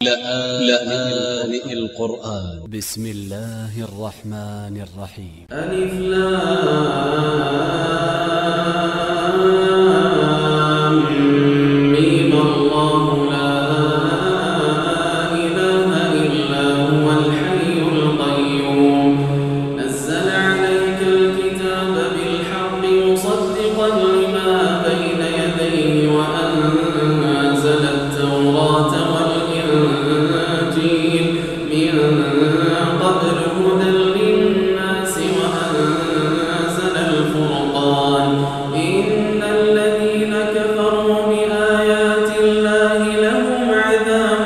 لآن القرآن. بسم الله الرحمن الرحيم. ألف لام ميم الله لا إله إلا هو الحي القيوم نزل عليك الكتاب بالحق مصدقا لما بين يديه وأنزل التوراة والإنجيل من قبل هدى للناس وأنزل الفرقان إن الذين كفروا بآيات الله لهم عذاب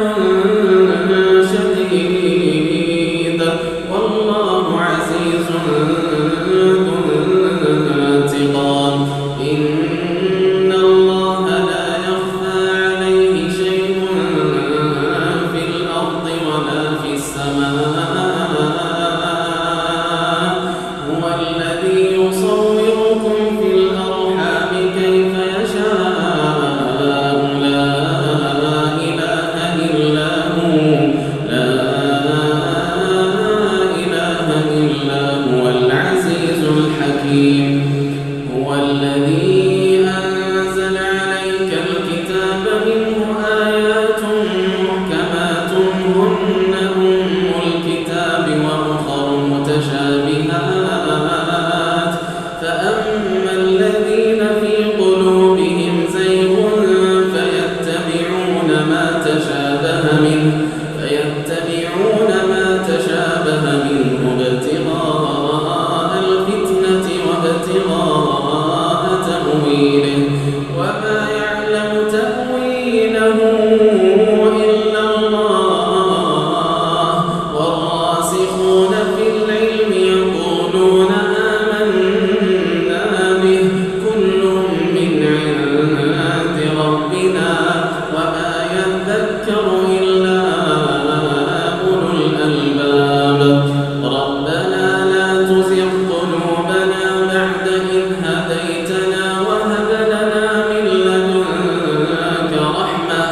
شديد والله عزيز ذو انتقام إن الله لا يخفى عليه شيء في الأرض ولا في السماء هو الذي يصوركم في الأرحام كيف يشاء لا إله إلا هو العزيز الحكيم هو الذي أنزل عليك الكتاب منه آيات محكمات هن أم الكتاب وأخر متشابهات فأما الذين في قلوبهم زيغ فيتبعون ما تشابه منه ابتغاء الفتنة وابتغاء تأويله وما يعلم تأويله إلا الله والراسخون في العلم يقولون آمنا به كل من عند ربنا وما يذكر إلا أولو الألباب ربنا لا تزغ قلوبنا بعد إذ هديتنا وهب لنا من لدنك رحمة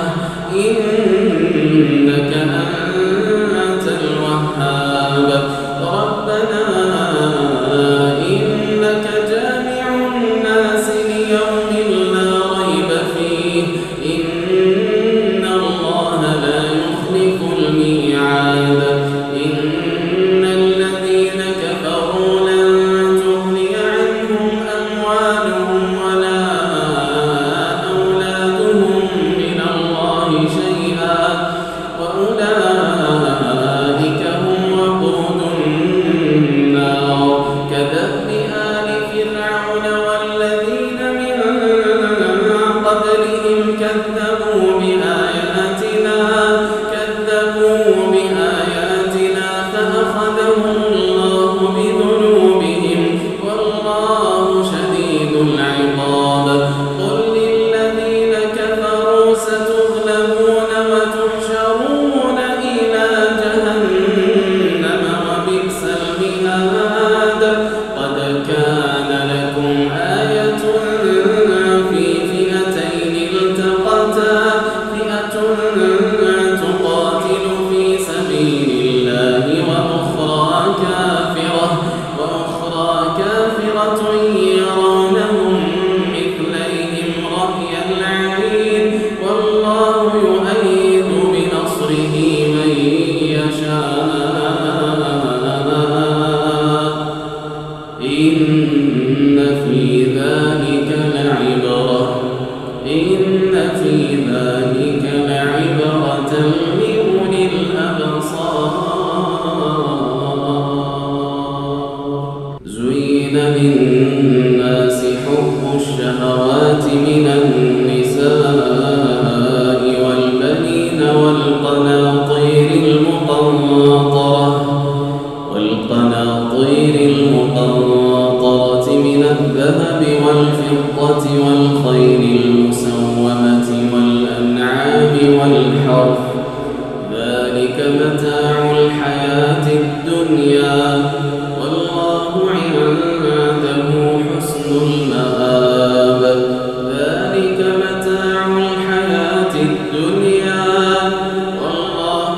إنك أنت الوهاب ربنا إنك جامع الناس ليوم لا ريب فيه إن الله لا يخلف الميعاد إن الذين كفروا لن تغني عنهم أموالهم ولا أولادهم من الله شيئا وأولئك هم وقود النار كدأب آل فرعون والذين من قبلهم كذبوا بآياتنا فأخذهم الله بذنوبهم والله شديد العقاب قل للذين كفروا ستغلبون وتحشرون إلى جهنم وبئس المهاد قد كان لكم آية في فئتين التقتا فئة تقاتل في سبيل الله وأخرى كافرة يرونهم مثليهم رأي العين والله يؤيد بنصره من يشاء إن في ذلك لعبرة لأولي الأبصار زين للناس حب الشهوات من النساء والبنين والقناطير المقنطرة من الذهب والفضة والخيل المسومة والأنعام والحرث ذلك متاع الحياة الدنيا والله عنده حسن المآب ذلك متاع الحياة الدنيا والله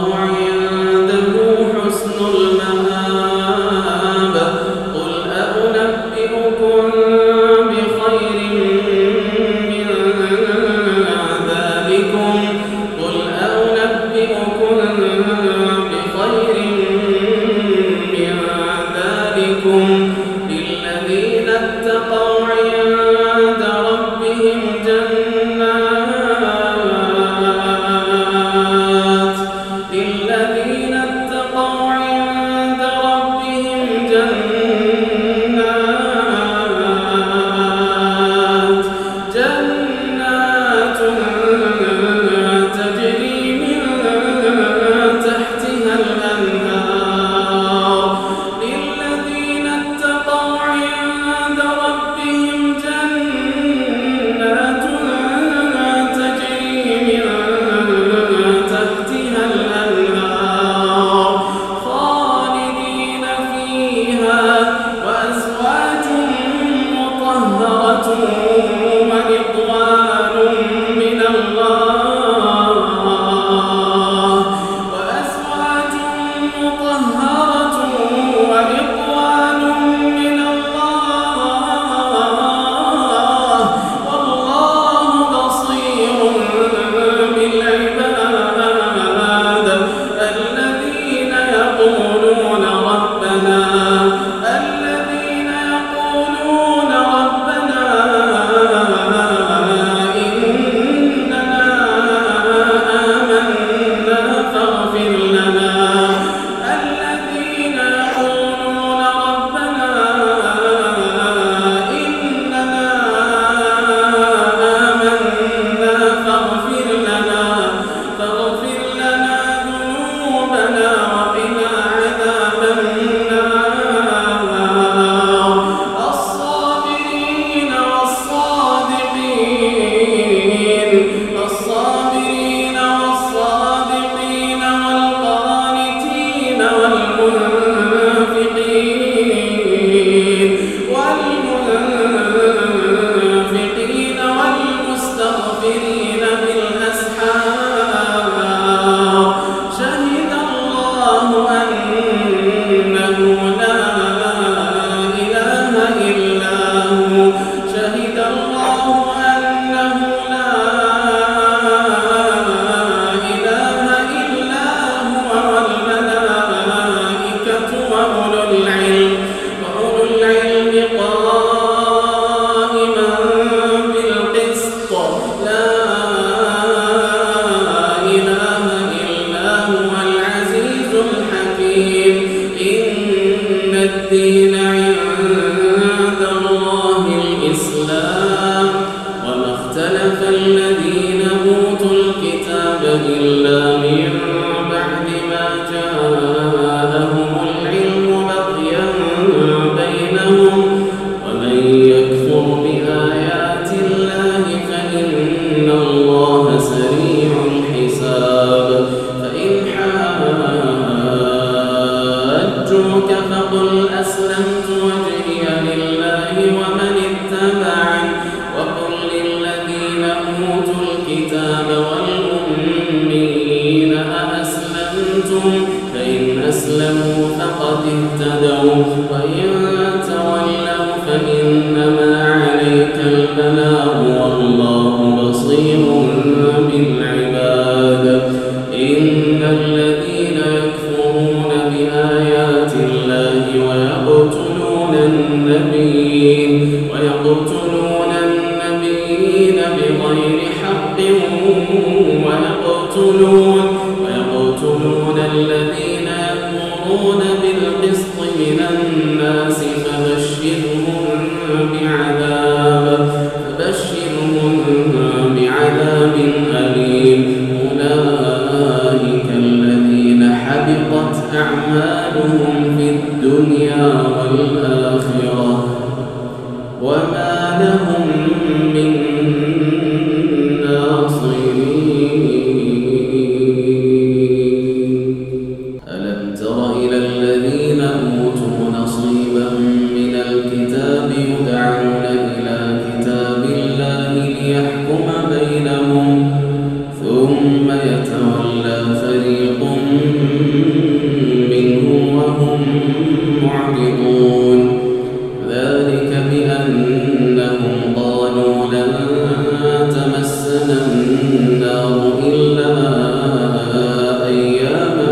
الدين عند الله الإسلام وما اختلف الذين أوتوا الكتاب إلا من بعد ما جاءهم العلم بغيا بينهم ومن يكفر بآيات الله فإن الله سريع الحساب فإن حاجوك فقل أسلمت وجهي لله ومن اتبعني وقل للذين أوتوا الكتاب والأميين أأسلمتم فإن أسلموا فقد اهتدوا وإن تولوا فإنما عليك البلاغ والله بصير بالعباد إن الذين يكفرون بآيات الله ويقتلون النبيين بغير حق ويقتلون الذين يأمرون بالقسط من الناس فبشرهم بعذاب أليم أولئك الذين حبطت أعمالهم في الدنيا والآخرة وما لهم من ناصرين ألم تر إلى الذين أوتوا نصيبا من الكتاب يدعون إلى كتاب الله ليحكم بينهم ثم يتولى فريق منهم وهم معرضون ذلك بأنهم قالوا لن تمسنا النار إلا أياما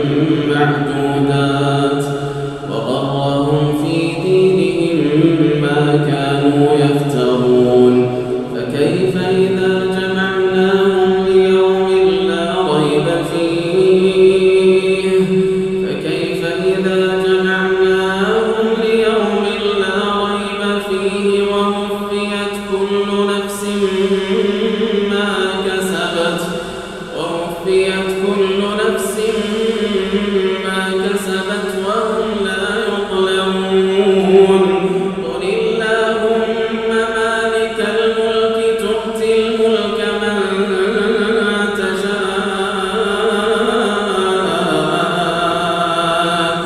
معدودات وغرهم في دينهم ما كانوا يفترون فكيف إذا جمعناهم ليوم لا ريب فيه ووفيت كل نفس ما كسبت وهم لا يظلمون قل اللهم مالك الملك تؤتي الملك من تشاء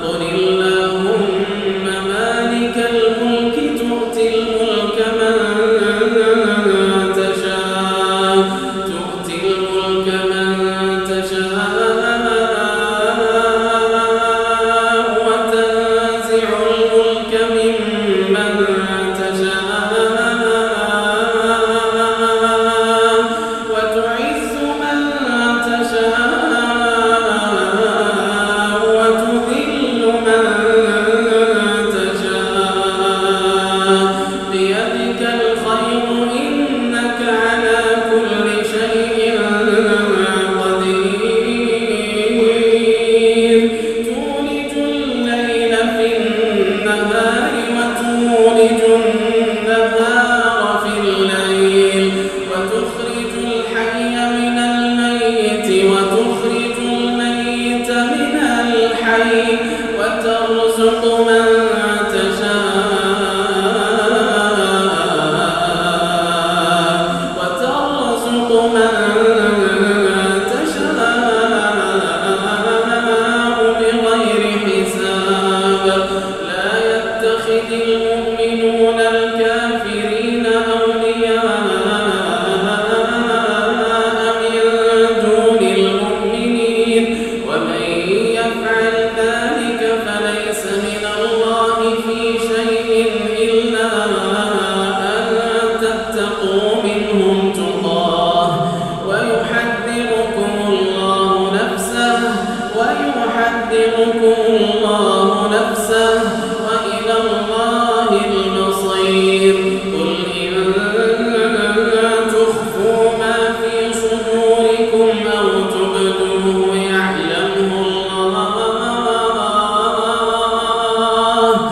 تؤتي الملك من تشاء وتنزع الملك ممن تشاء وتعز من تشاء وتذل من تشاء بيدك الخير إنك على كل شيء قدير تولج الليل في النهار وتولج النهار في الليل وتخرج الحي من الميت وتخرج الميت من الحي وترزق من بغير حساب لا يتخذ المؤمنون الكافرين أولياء من دون المؤمنين ومن يفعل ذلك فليس من الله في شيء إلا أن تتقوا منهم تقاه ويحذركم الله نفسه وإلى الله المصير قل إن تخفوا ما في صدوركم أو تبدوه يعلمه الله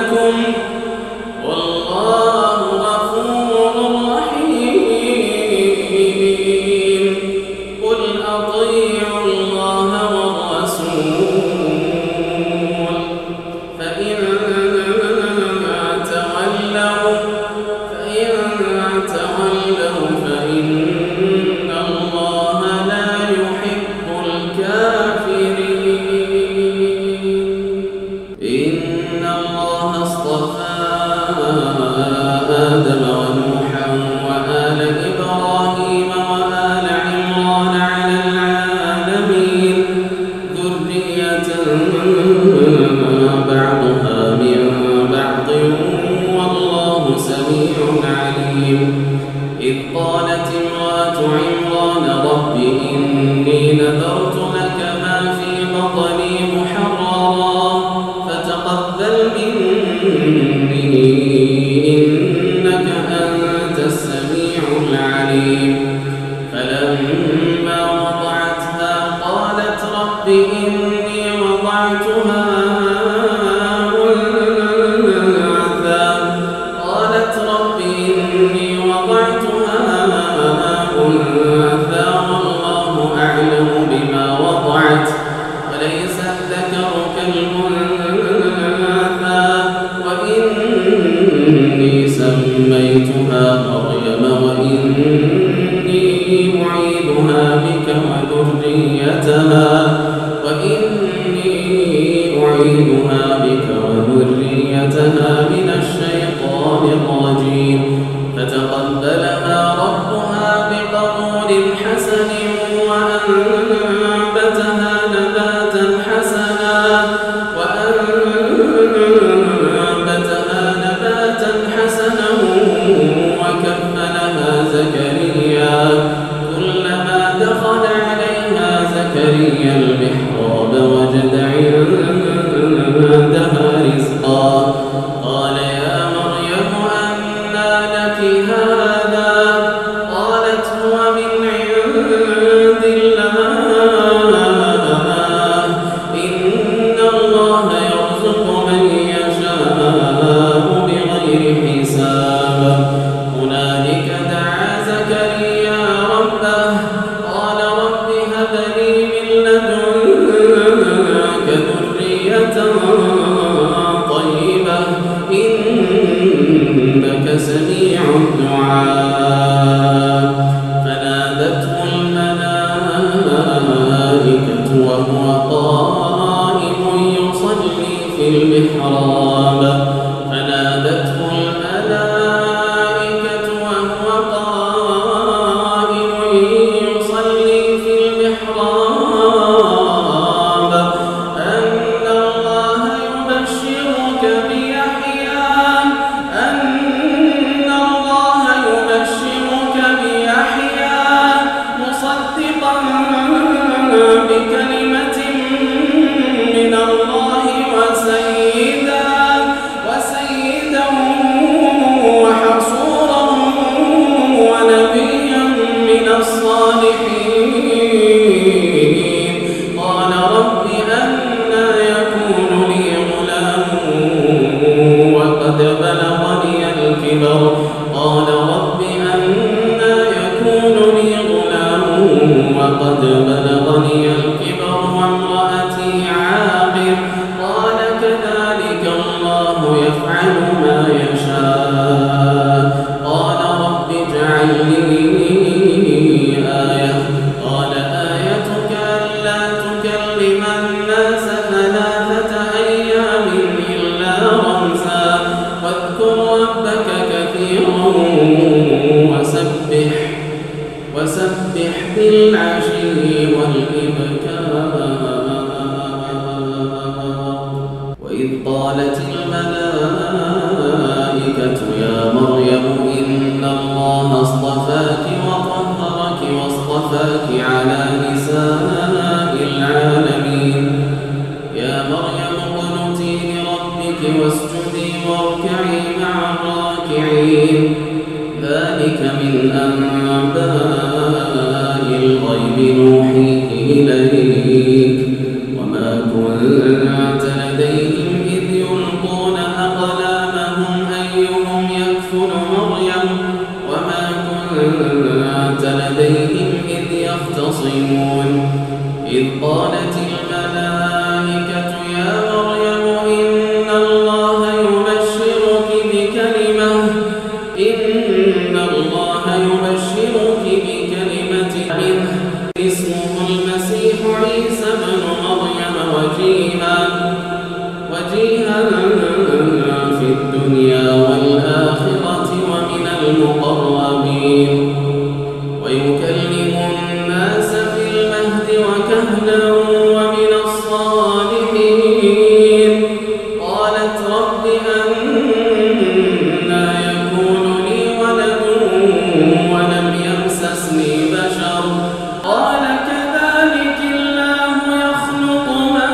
لكم والله غفور رحيم قل أطيعوا الله والرسول فإن تولوا فإن الله لا يحب الكافرين إن الله اصطفى آدم ونوحا وآل إبراهيم وآل عمران على العالمين ذرية بعضها من بعض والله سميع عليم إذ قالت امرأة عمران رب إني نذرت لك ما في بطني محررا فتقبل مني إنك أنت السميع العليم فلما وضعتها قالت رب إني وضعتها أنثى والله أعلم بما وضعت وليس الذكر كالأنثى وإني سميتها مريم وإني أعيذها بك وذريتها من الشيطان الرجيم فتقبلها ربها بقبول حسن وأنبتها نباتا حسنا وكفلها زكريا كلما دخل عليها زكريا المحراب وجد عندها رزقا قال يا مريم أنى لك هذا قالت هو من عند الله إن الله يرزق من يشاء بغير حساب هنالك دعا زكريا ربه قال رب هب لي من لدنك ذرية طيبة إنك سميع الدعاء فنادته الملائكة وهو قائم يصلي في المحراب بكلمة من الله وسيدا وحصورا ونبيا من الصالحين قال رب أنى يكون لي غلام وقد بلغني الكبر قال رب أنى يكون لي غلام وقد بلغني الكبر وامرأتي عاقر قال كذلك الله يفعل ما يشاء قال رب اجعل لي آية قال آيتك ألا تكلم الناس 3 أيام إلا رمزا واذكر ربك كثيرا وسبح بالعشي والإبكار وإذ قالت الملائكة يا مريم إن الله اصطفاك وطهرك واصطفاك على نساء العالمين يا مريم اقنتي لربك واسجدي واركعي مع الراكعين ذلك من أنباء الغيب نوحيه إليك وما كنت لديهم إذ يلقون أقلامهم يختصمون إذ قالت الملائكة يا مريم إن الله يبشرك بكلمة منه اسمه المسيح عيسى بن مريم وجيها في الدنيا والآخرة ومن المقربين ويكلم الناس في المهد وكهلا ومن الصالحين قالت رب أنى يكون لي ولد ولم يمسسني بشر قال كذلك الله يخلق ما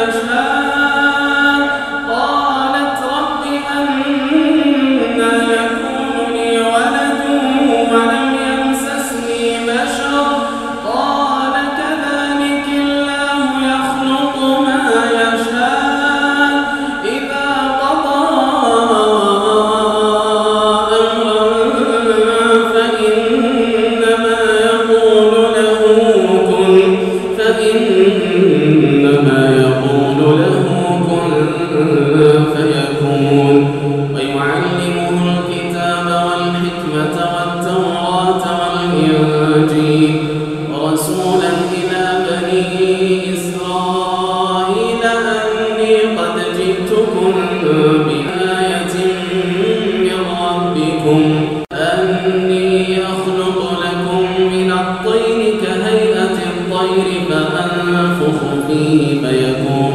يشاء قالت رب أنى يكون لي ولد ولم يمسسني بشر قال كذلك الله يخلق ما يشاء إذا قضى أمرا فإنما يقول له كن فيكون ويعلمه الكتاب والحكمة والتوراة والإنجيل ورسولا إلى بني إسرائيل أني قد جئتكم بآية من ربكم أني يخلق لكم من الطين كهيئة الطير فأنفخ فيه فيكون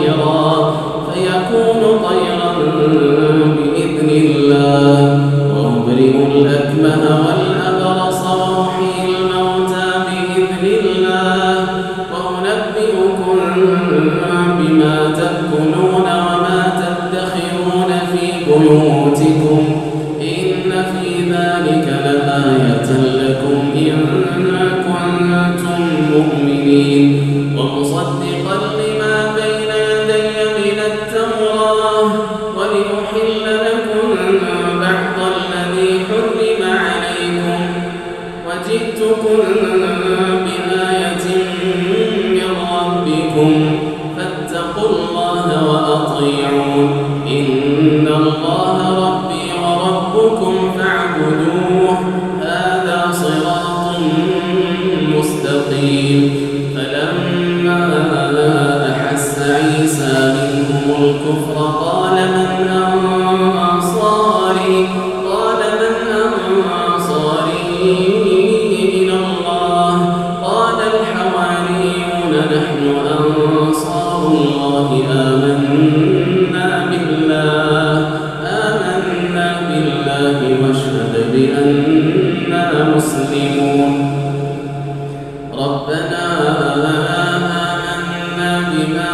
طيرا بإذن الله وأبرئ الأكمه والأبرص وأحيي الموتى بإذن الله وأنبئكم بما تأكلون وما تدخرون في بيوتكم إن في ذلك لآية لكم إن كنتم مؤمنين ومصدقا لما بين يدي من التوراة ولأحل لكم بعض الذي حرم عليكم وجئتكم بآية من ربكم فاتقوا الله وأطيعون إن الله ربي وربكم فاعبدوه هذا صراط مستقيم فلما أحس عيسى منهم الكفر قال من أنصاري إلى الله قال الحواريون نحن أنصار الله آمنا بالله واشهد بأننا مسلمون ربنا آمنا بما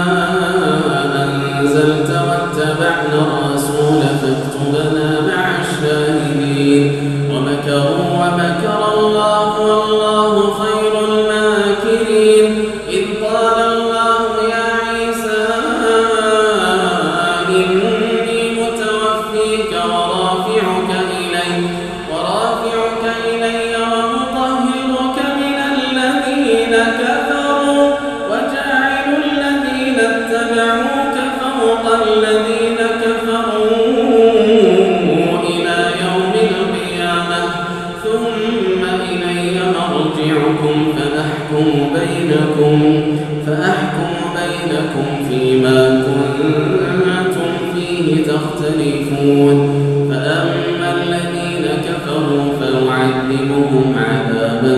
أنزلت واتبعنا الرسول فاكتبنا مع الشاهدين ومكروا ومكر الله والله خير الماكرين إذ قال الله يا عيسى إني متوفيك ورافعك إلي ومطهرك من الذين كفروا وجاعل الذين اتبعوك فوق الذين كفروا إلى يوم القيامة ثم إلي مرجعكم فأحكم بينكم فيما كنتم فيه تختلفون فأما الذين كفروا فأعذبهم عذابا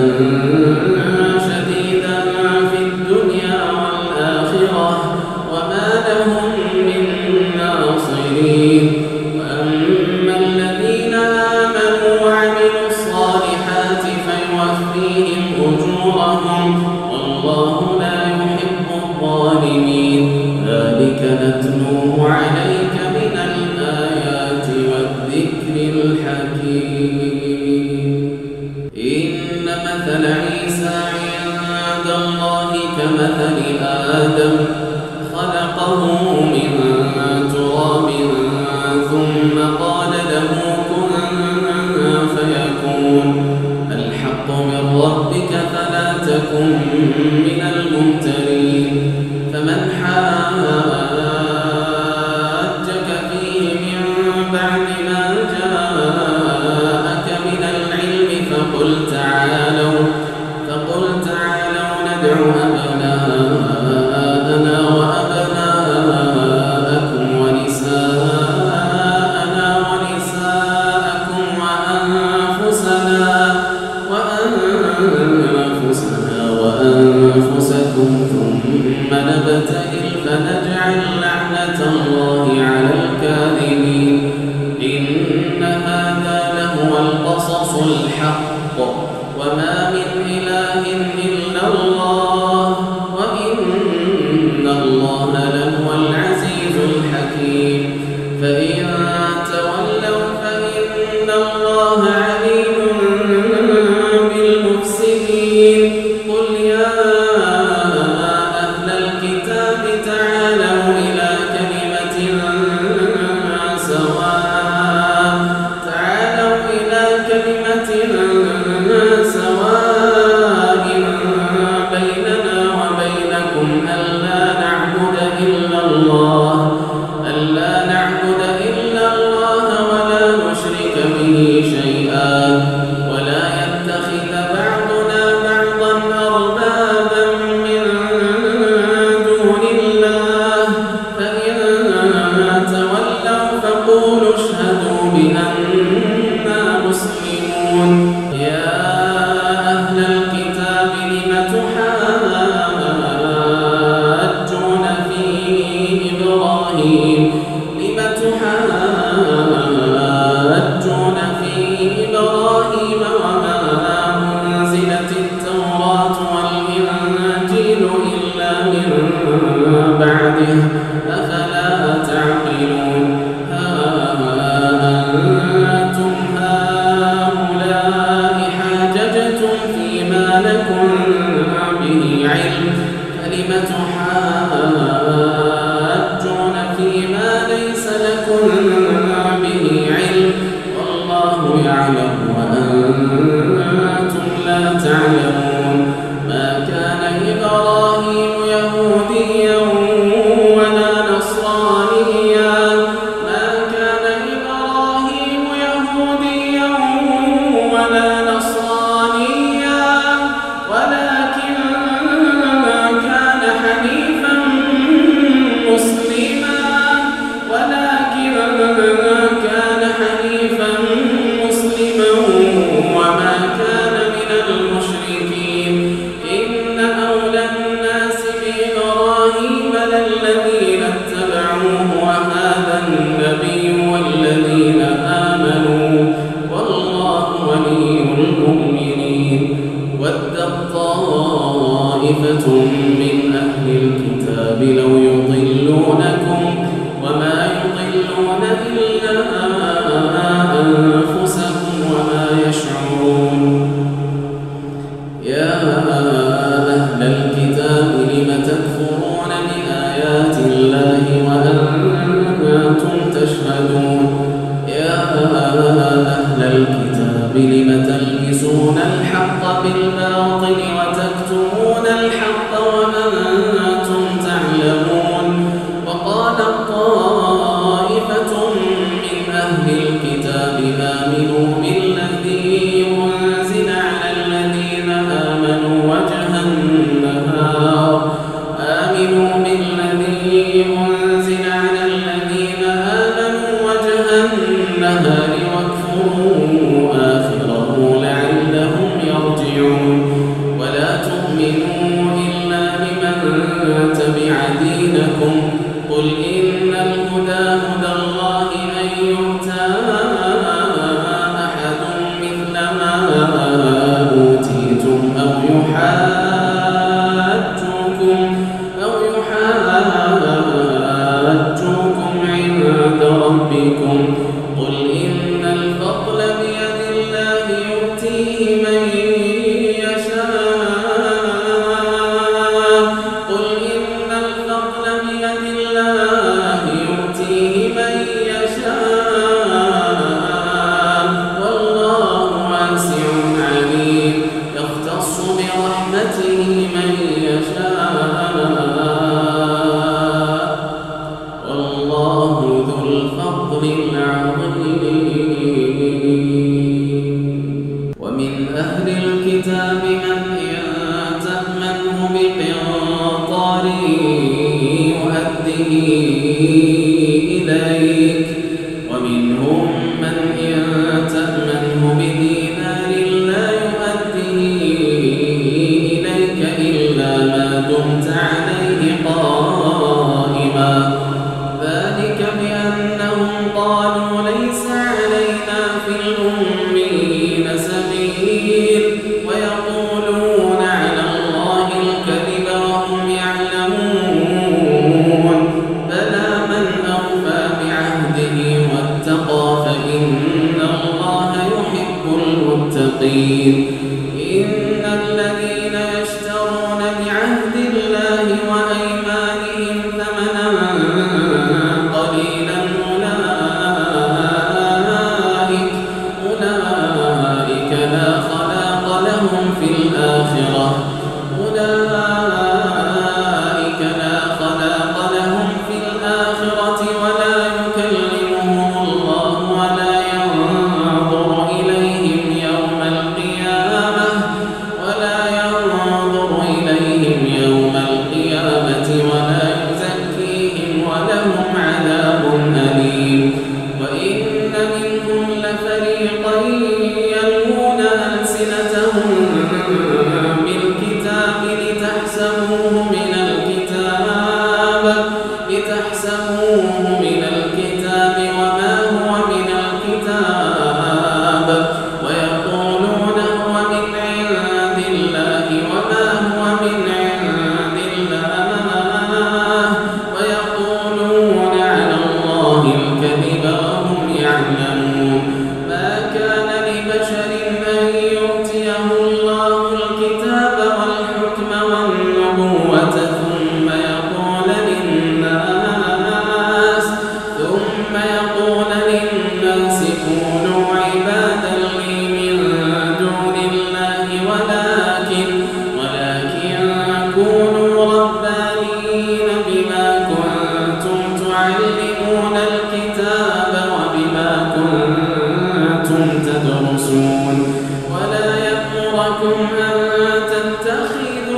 شديدا في الدنيا والآخرة وما لهم من ناصرين وأما الذين آمنوا وعملوا الصالحات فيوفيهم أجورهم والله لا يحب الظالمين ذلك نتلوه عليك من الآيات والذكر الحكيم إن مثل عيسى بعد ما جاءك من العلم فقل تعالوا ندع أبناءنا وأبناءكم ونساءنا ونساءكم وأنفسكم ثم نبتهل فنجعل لعنة الله على الكاذبين إن هذا لهو القصص الحق وما من إله إلا الله وإن الله لهو العزيز الحكيم فإن تولوا فإن الله عليم بالمفسدين قل يا أهل الكتاب تعالوا إلى كلمة سواء بيننا وبينكم ألا نعبد إلا الله ولا نشرك به شيئا ولا يتخذ بعضنا بعضا أربابا من دون الله فإن تولوا فقولوا اشهدوا بأننا مسلمون يا أهل الكتاب لم تحاجون في إبراهيم وما أنزلت التوراة والإنجيل إلا من بعده أفلا تعقلون أنتم هؤلاء حاججتم فيما لكم به علم فلم تحاجون فيما ليس لكم به علم والله يعلم وأنتم لا تعلمون ما كان إبراهيم يهوديا ولا نصرانيا ولكن كان حنيفا مسلما وما كان من المشركين إن أولى الناس بإبراهيم للذين اتبعوه وهذا النبي والذين آمنوا والله ولي المؤمنين ودت طائفة من أهل الكتاب لو يضلونكم وما يضلون إلا أنفسهم وما يشعرون يا أهل الكتاب لم تكفرون بآيات الله وأنتم تشهدون يا أهل الكتاب لم تلبسون الحق بالباطل وتكتمون الحق وأنتم تعلمون وقالت طائفة من أهل الكتاب آمنوا بالذي أنزل على الذين آمنوا وجه النهار واكفروا آخره لعلهم يرجعون ولا تؤمنوا إلا لمن تبع دينكم قل إن الهدى هدى الله أن يؤتى عظيم ومن أهل الكتاب من إن تأمنه بقنطار يؤده إليك ومنهم من إن تأمنه بدينار لا يؤده إليك إلا ما دمت عليه قائما ذلك بأنهم قالوا ليس علينا في الأميين سبيل ويقولون على الله الكذب وهم يعلمون بلى من أوفى بعهده واتقى فإن الله يحب المتقين إن الذين يشترون بعهد الله وأيمانهم ثمنا قليلا أولئك لا خلاق لهم في الآخرة ولا يكلمهم الله ولا ينظر إليهم يوم القيامة ولا يزكيهم ولهم عذاب أليم وإن منهم لفريقا يلوون ألسنتهم بالكتاب لتحسبوه من الكتاب وما هو من الكتاب ويقولون هو من عند الله وما هو من عند الله ويقولون على الله الكذب وهم يعلمون ما كان لبشر أن يؤتيه الله الكتاب والحكم والنبوة ثم يقول للناس كونوا عبادا لي من دون الله ولكن كونوا ربانيين بما كنتم تعلمون الكتاب وبما كنتم تدرسون ولا يأمركم أن تتخذوا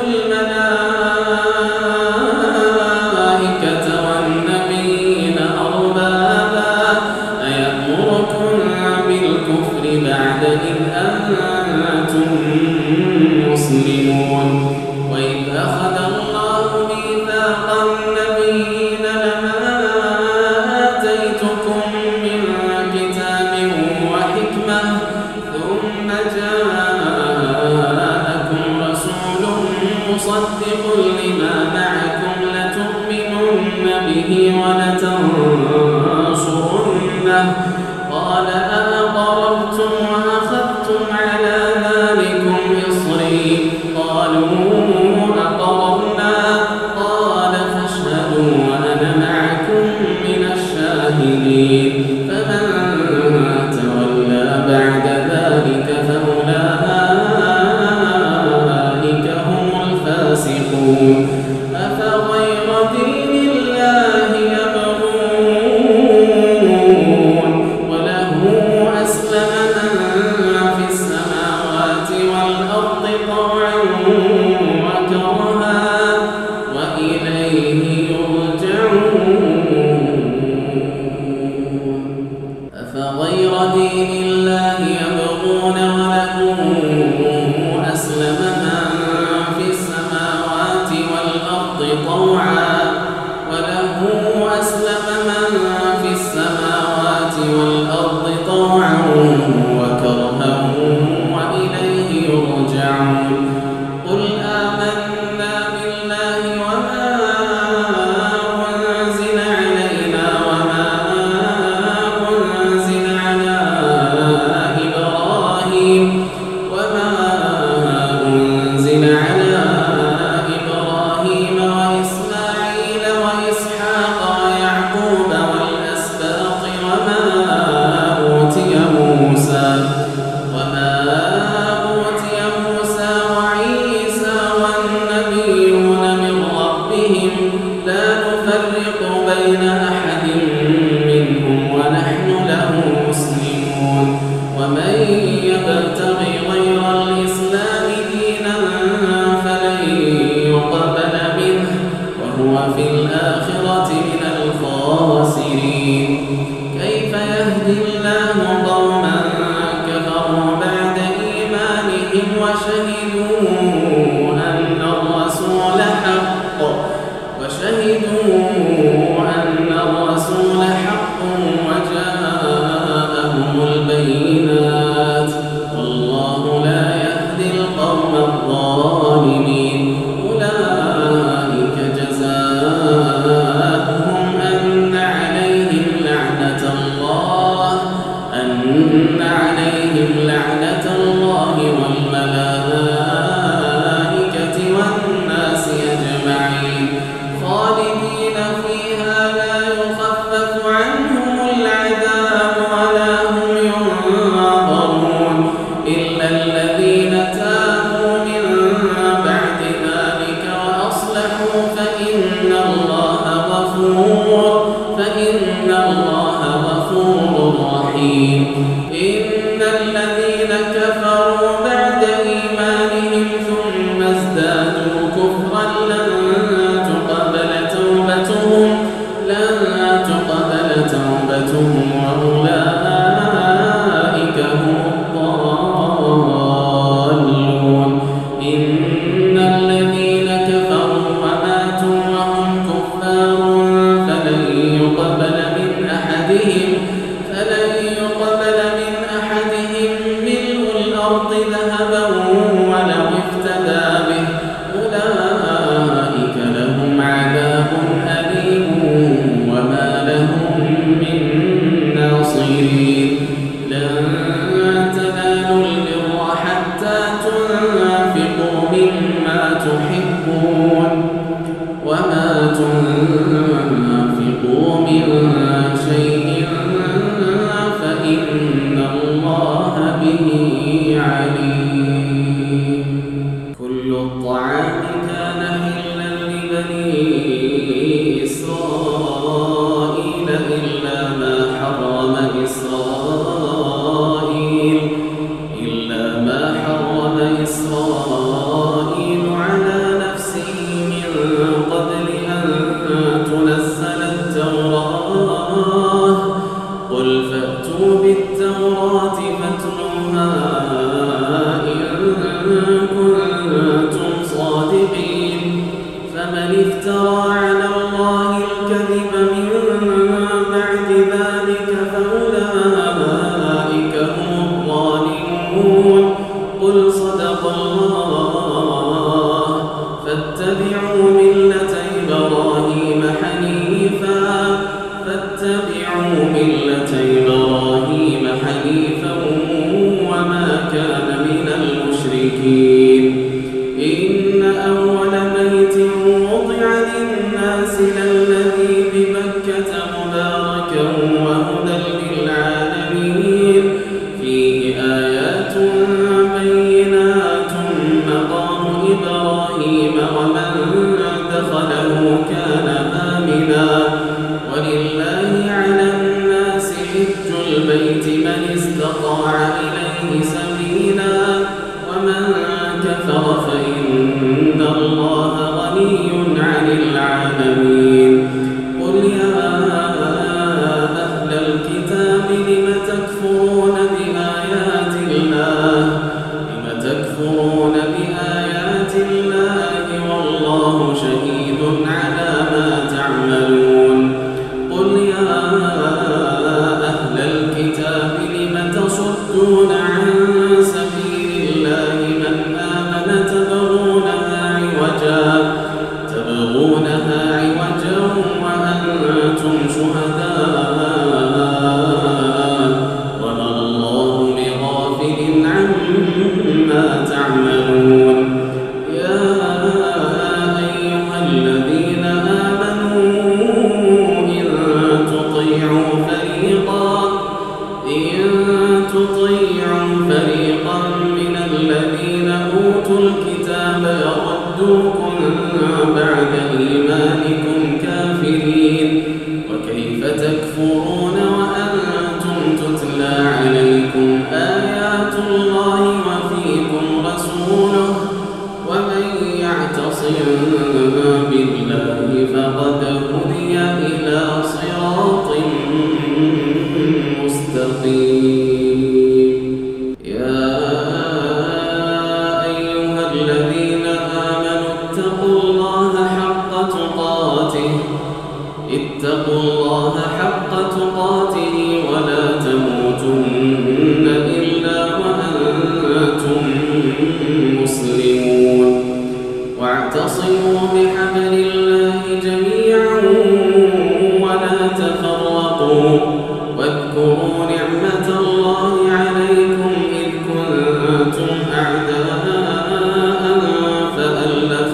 الملائكة والنبيين أربابا أيأمركم بالكفر بعد إذ أنتم مسلمون وإذ أخذ الله ميثاق النبيين لما آتيتكم من كتاب وحكمة ثم جاءكم رسول مصدق لما معكم لتؤمنن به ولتنصرنه قال أأقررتم وأخذتم على ذلكم إصري قالوا أقررنا قال فاشهدوا وأنا معكم من الشاهدين فمن تولى بعد ذلك فأولئك هم الفاسقون أفغير دين الله يبغون وله أسلم من في السماوات والأرض طوعا وكرها وإليه يرجعون أفغير دين الله يبغون وله أسلم من في السماوات والأرض طوعا وكرها وإليه يرجعون قل آمنا بالله وما أنزل علينا وما أنزل على إبراهيم وإسماعيل وإسحاق ويعقوب والأسباط وما أوتي موسى وعيسى والنبيون من ربهم لا نفرق بين أحد منهم ونحن له الرحيم إن الذين كفروا بعد إيمانهم ثم ازدادوا كفرا لن تقبل توبتهم وأولئك هم الضالون إن الذين كفروا وماتوا وهم كفار فلن يقبل من أحدهم ملء الأرض ذهبا ولو افتدى به أولئك لهم عذاب أليم وما لهم من ناصرين لن تنالوا البر حتى تنفقوا مما تحبون وما تنفقوا من شيء فإن الله به عليم كل الطعام كان حلا لبني إسرائيل إلا ما حرم إسرائيل على نفسه من قبل أن تنزل التوراة قل فأتوا بالتوراة فاتلوها إن كنتم صادقين فمن افترى على الله الكذب من بعد ذلك فأولئك هم الظالمون قل صدق الله فاتبعوا ملة إبراهيم حنيفا وما كان من المشركين إن أول بيت وضع للناس للذي ببكة مباركا وهدى للعالمين فيه آيات بينات مقام إبراهيم ومن دخله كان آمنا ولله على الناس حج البيت من استطاع إليه سبيلا ومن كفر فإن الله غني عن العالمين قل يا أهل الكتاب لم تكفرون بآيات الله والله شهيد على ما تعملون قل يا أهل الكتاب لم تصدون عن سبيل الله من آمن تبغونها عوجا وأنتم شهداء وما الله بغافل عما تعملون يا أيها الذين آمنوا إن تطيعوا فريقا من الذين أوتوا الكتاب يردوكم بعد إيمانكم كافرين وكيف تكفرون وأنتم تتلى عليكم آيات الله وفيكم رسوله ومن يعتصم بالله فقد هدي إلى صراط مستقيم يا أيها الذين آمنوا اتقوا الله حق تقاته ولا تموتن إلا وأنتم مسلمون واعتصموا بحبل الله جميعا ولا تفرقوا واذكروا نعمة الله عليكم إذ كنتم أعداء فألف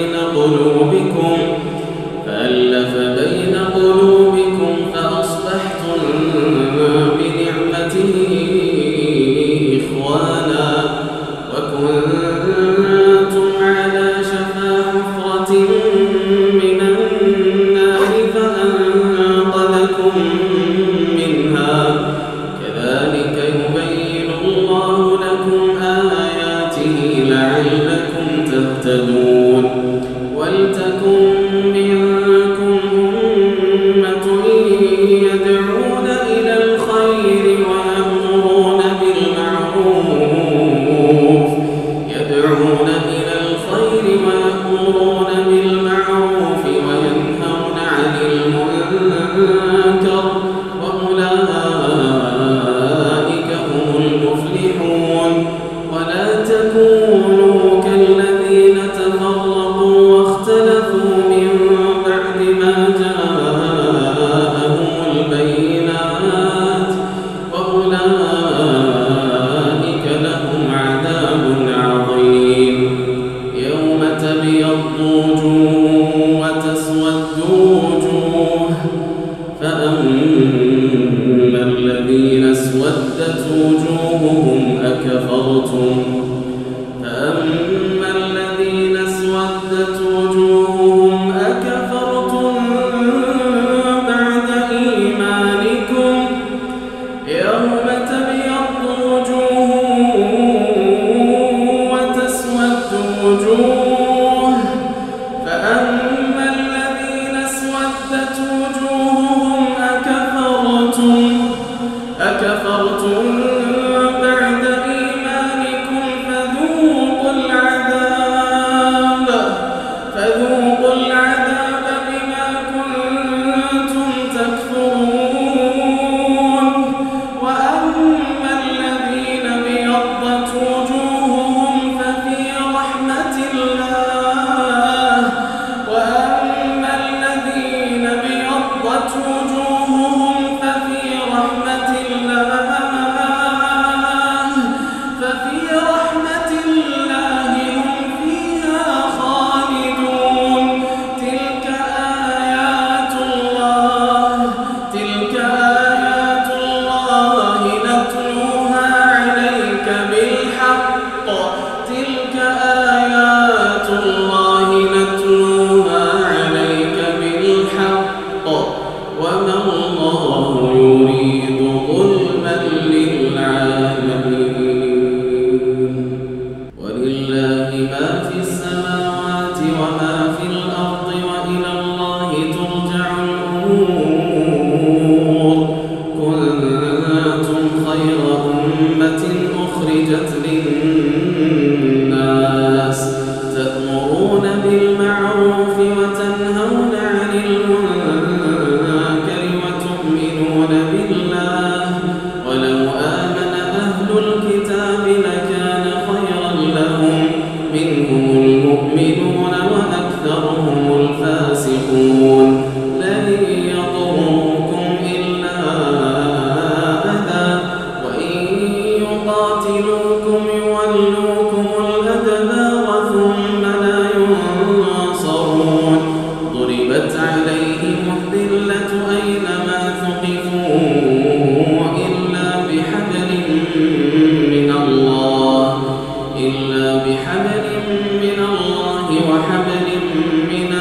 بين قلوبكم فأصبحتم بنعمته إخوانا وكنتم على شفا حفرة من النار فأنقذكم منها اسودت وجوههم أكفرتم فأما الذين اسودت وجوههم أكفرتم بعد إيمانكم يوم تبيض وجوه وتسود وجوه فأما الذين اسودت وجوههم أكفرتم بعد إيمانكم فذوقوا العذاب بما كنتم تكفرون وأما الذين ابيضت وجوههم ففي رحمة الله هم فيها خالدون تلك آيات الله نتلوها عليك بالحق وما الله يريد ظلما للعالمين ولله ما في السماوات وما في الأرض وإلى الله ترجع الأمور كنتم خير أمة أخرجت للناس تأمرون بالمعروف وتنهون عن المنكر وتؤمنون بالله ولو آمن أهل الكتاب لكان خيرا لهم منهم المؤمنون وأكثرهم الفاسقون لن يضروكم إلا أذى وإن يقاتلوكم يولوكم الأدبار ثم لا ينصرون ضربت عليهم الذلة أينما ثقفوا إلا بحبل من الله وحبل من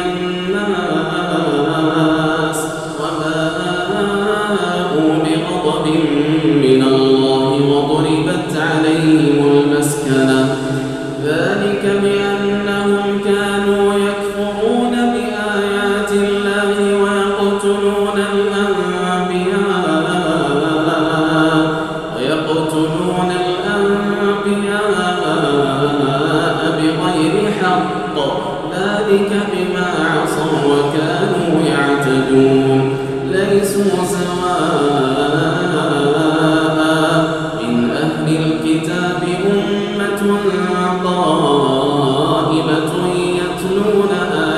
الناس وباءوا بغضب من الله وضربت عليهم المسكنة ذلك بأنهم كانوا يكفرون بآيات الله ويقتلون الأنبياء بغير حق ذلك بما عصوا وكانوا يعتدون ليسوا سواء من أهل الكتاب أمة قائمة يتلون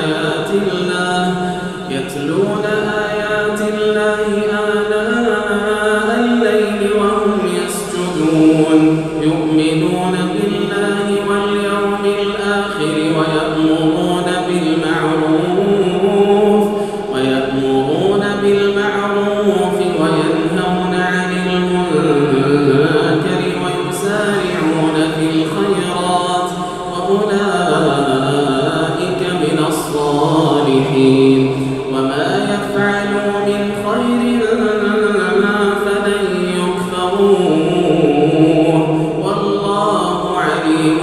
آيات الله آناء الليل وهم يسجدون يؤمنون بالله واليوم الآخر ويأمرون بالمعروف وينهون عن المنكر ويسارعون في الخيرات وأولئك من الصالحين وما يفعلوا من خير فلن يكفروه والله عليم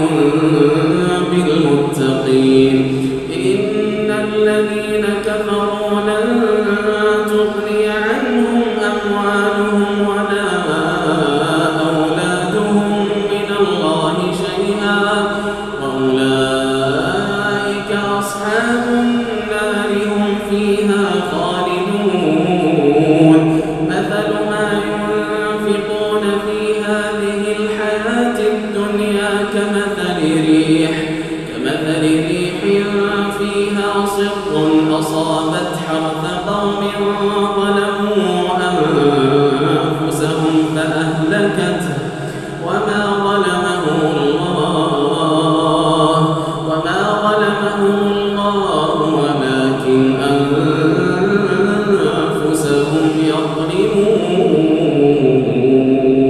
بالمتقين إن الذين كفروا لن تغني عنهم أموالهم ولا أولادهم من الله شيئا وأولئك أصحاب النار هم فيها خالدون مثل ما ينفقون في هذه الحياة الدنيا كمثل ريح فيها صر أصابت حرث قوم ظلموا أنفسهم فأهلكته وما ظلمهم الله ولكن أنفسهم يظلمون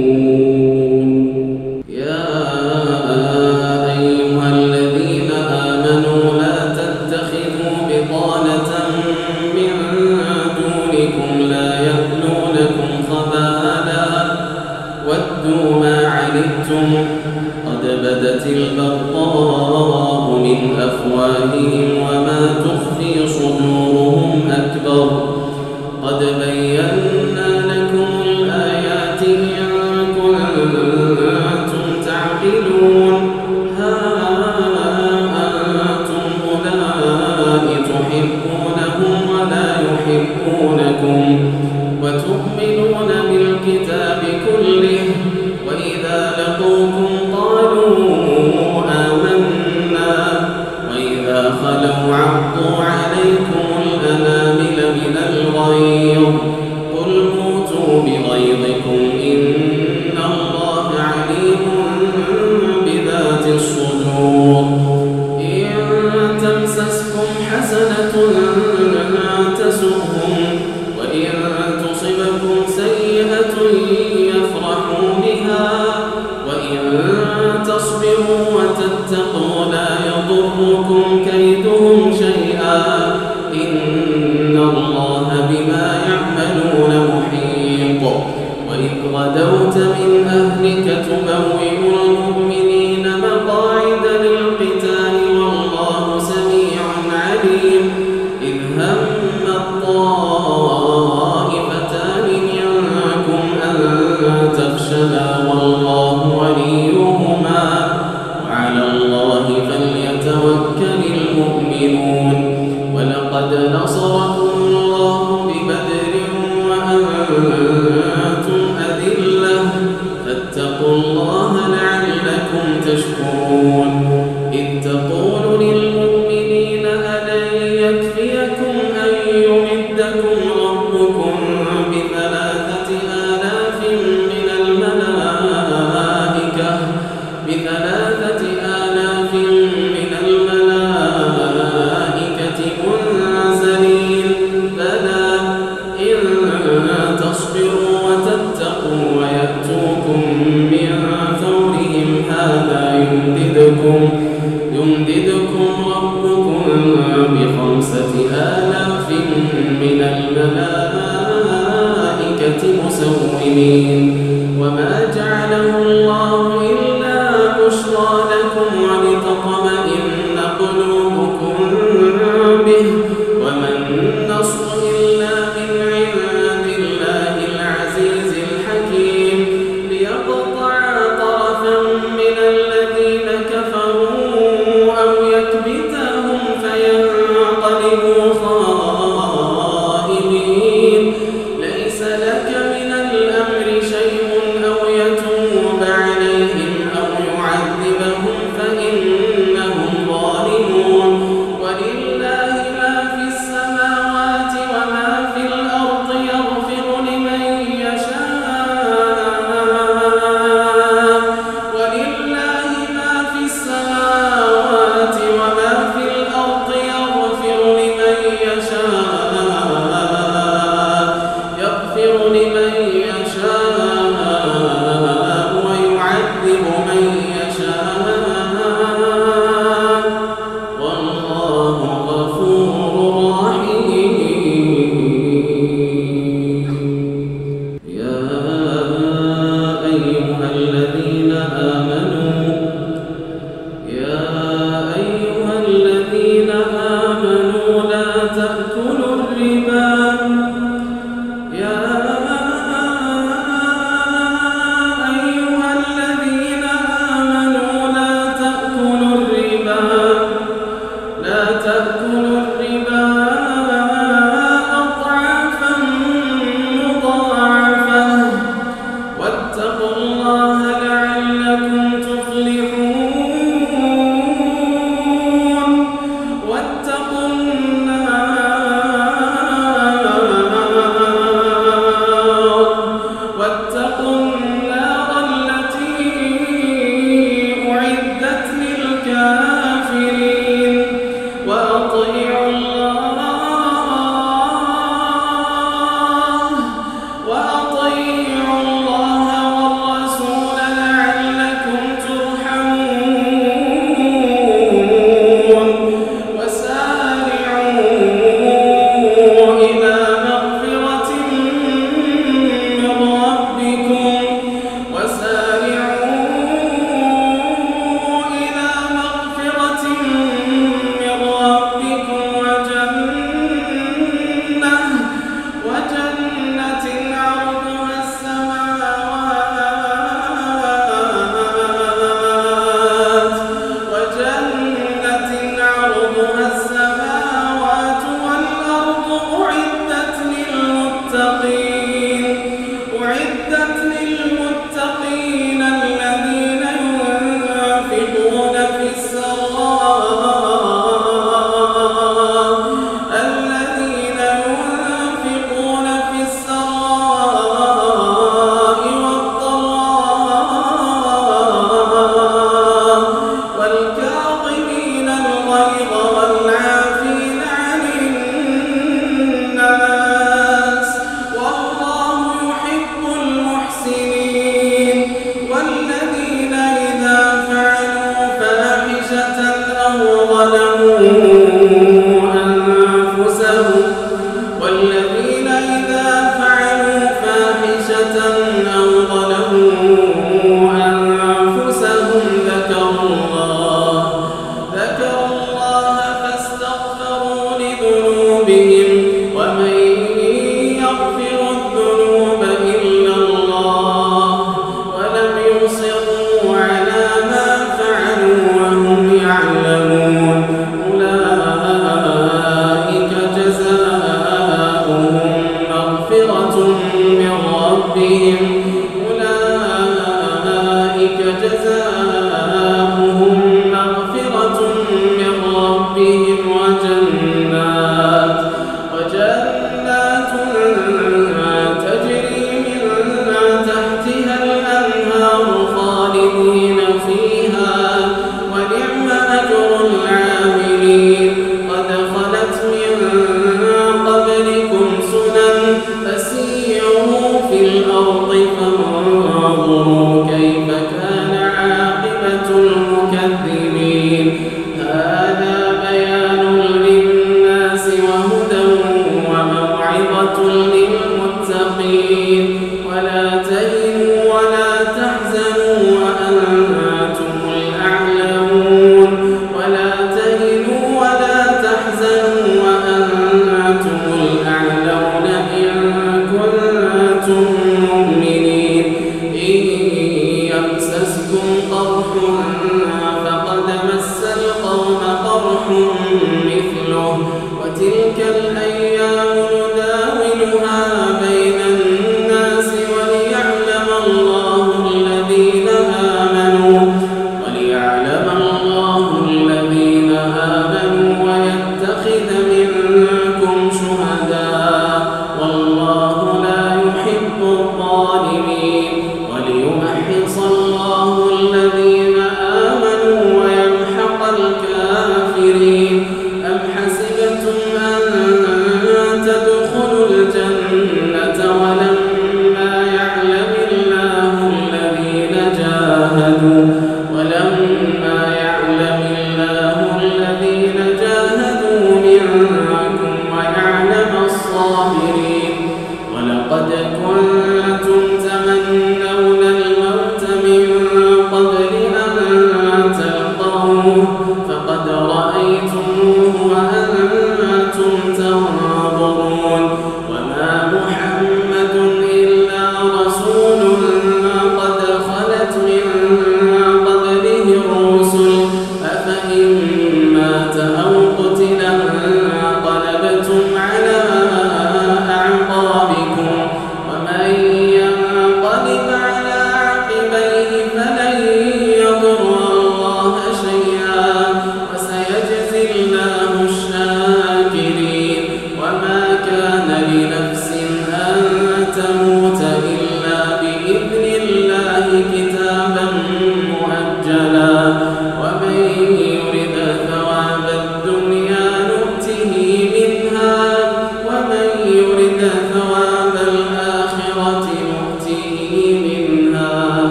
وَدُّوا مَا عَنِتُّمْ قَدْ بَدَتِ الْبَغْضَاءُ مِنْ أَفْوَاهِهِمْ وَمَا تُخْفِي صُدُورُهُمْ أَكْبَرُ قَدْ بَيَّنَّا لَكُمُ الْآيَاتِ إِن كُنتُمْ تَعْقِلُونَ هَا أَنتُمْ أُولَاءِ تُحِبُّونَهُمْ وَلَا يُحِبُّونَكُمْ وَتُؤْمِنُونَ بِالْكِتَابِ كُلِّهِ وَإِذَا لَقُوكُمْ قَالُوا آمَنَّا وَإِذَا خَلَوْا عَضُّوا عَلَيْكُمُ الْأَنَامِلَ مِنَ الْغَيْظِ قُلْ مُوتُوا بِغَيْظِكُمْ إِنَّ اللَّهَ عَلِيمٌ بِذَاتِ الصُّدُورِ إِن تَمْسَسْكُمْ حَسَنَةٌ تَسُؤْهُمْ وَإِن تُصِبْكُمْ سَيِّئَةٌ يَفْرَحُوا بِهَا وَإِن تَصْبِرُوا وَتَتَّقُوا لَا يَضُرُّكُمْ كَيْدُهُمْ شَيْئًا إِنَّ اللَّهَ بِمَا يَعْمَلُونَ مُحِيطٌ وَإِذْ غَدَوْتَ مِنْ أَهْلِكَ تُبَوِّئُ الْمُؤْمِنِينَ مَقَاعِدَ لِلْقِتَالِ وَاللَّهُ سَمِيعٌ عَلِيمٌ إِذْ هَمَّ الطَّائِفَتَانِ مِنكُمْ أَن تَفْشَلَا وَاللَّهُ وَلِيُّهُمَا وَعَلَى اللَّهِ فَلْيَتَوَكَّلِ الْمُؤْمِنُونَ وَلَقَدْ نَصَرَكُمُ اللَّهُ بِبَدْرٍ وَأَنتُمْ أَذِلَّةٌ فَاتَّقُوا اللَّهَ لَعَلَّكُمْ تَشْكُرُونَ إِذْ تَقُولُ لِلْمُؤْمِنِينَ أَلَن يَكْفِيَكُمْ أَن يُمِدَّكُمْ رَبُّكُم بِثَلَاثَةِ آلَافٍ مِّنَ الْمَلَائِكَةِ مُنزَلِينَ بَلَىٰ إِن تَصْبِرُوا وَتَتَّقُوا وَيَأْتُوكُم مِّن فَوْرِهِمْ هَٰذَا يُمْدِدْكُمْ رَبُّكُم بِخَمْسَةِ آلَافٍ مِّنَ الْمَلَائِكَةِ مُسَوِّمِينَ وَمَا جَعَلَهُ اللَّهُ إِلَّا بُشْرَىٰ لَكُمْ وَلِتَطْمَئِنَّ قُلُوبُكُم بِهِ وَمَا النَّصْرُ إِلَّا مِنْ عِندِ اللَّهِ الْعَزِيزِ الْحَكِيمِ لِيَقْطَعَ طَرَفًا مِّنَ الَّذِينَ كَفَرُوا أَوْ يَكْبِتَهُمْ فَيَنقَلِبُوا خَائِبِينَ لَيْسَ لَكَ مِنَ الْأَمْرِ شَيْءٌ أَوْ يَتُوبَ عَلَيْهِمْ أَوْ يُعَذِّبَهُمْ فَإِنَّهُمْ ظَالِمُونَ وَلِلَّهِ مَا فِي السَّمَاوَاتِ وَمَا فِي الْأَرْضِ يَغْفِرُ لِمَن يَشَاءُ وَلِلَّهِ مَا فِي السَّمَاوَاتِ وَمَا فِي الْأَرْضِ يَغْفِرُ لِمَن يَشَاءُ وَيُعَذِّبُ مَن يَشَاءُ وَاللَّهُ غَفُورٌ رَّحِيمٌ يَا أَيُّهَا الَّذِينَ آمَنُوا لَا تَأْكُلُوا الرِّبَا أضعافا مضاعفة واتقوا الله لعلكم تفلحون واتقوا النار التي أعدت للكافرين وأطيعوا الله والرسول لعلكم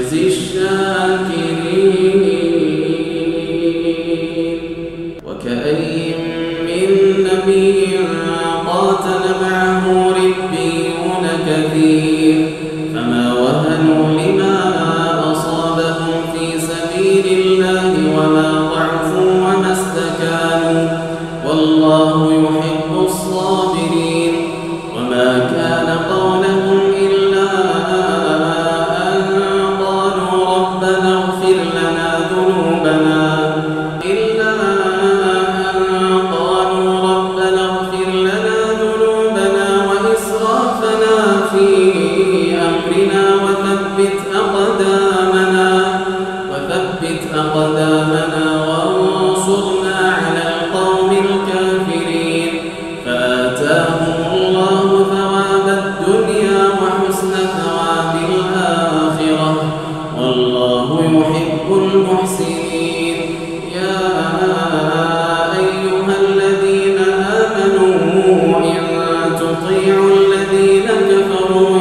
نجزي الشاكرين. وكأين من نبي قاتل معه ربيون كثير فما وهنوا لما أصابهم في سبيل الله وما ضعفوا وما استكانوا والله يحب الصابرين. وما كان قولهم إلا أن قالوا ربنا اغفر لنا ذنوبنا وإسرافنا في أمرنا وثبت أقدامنا وانصرنا على القوم الكافرين. فآتاهم الله ثواب الدنيا وحسن ثواب الآخرة والله يحب المحسنين. يا أيها الذين آمنوا إن تطيعوا الذين كفروا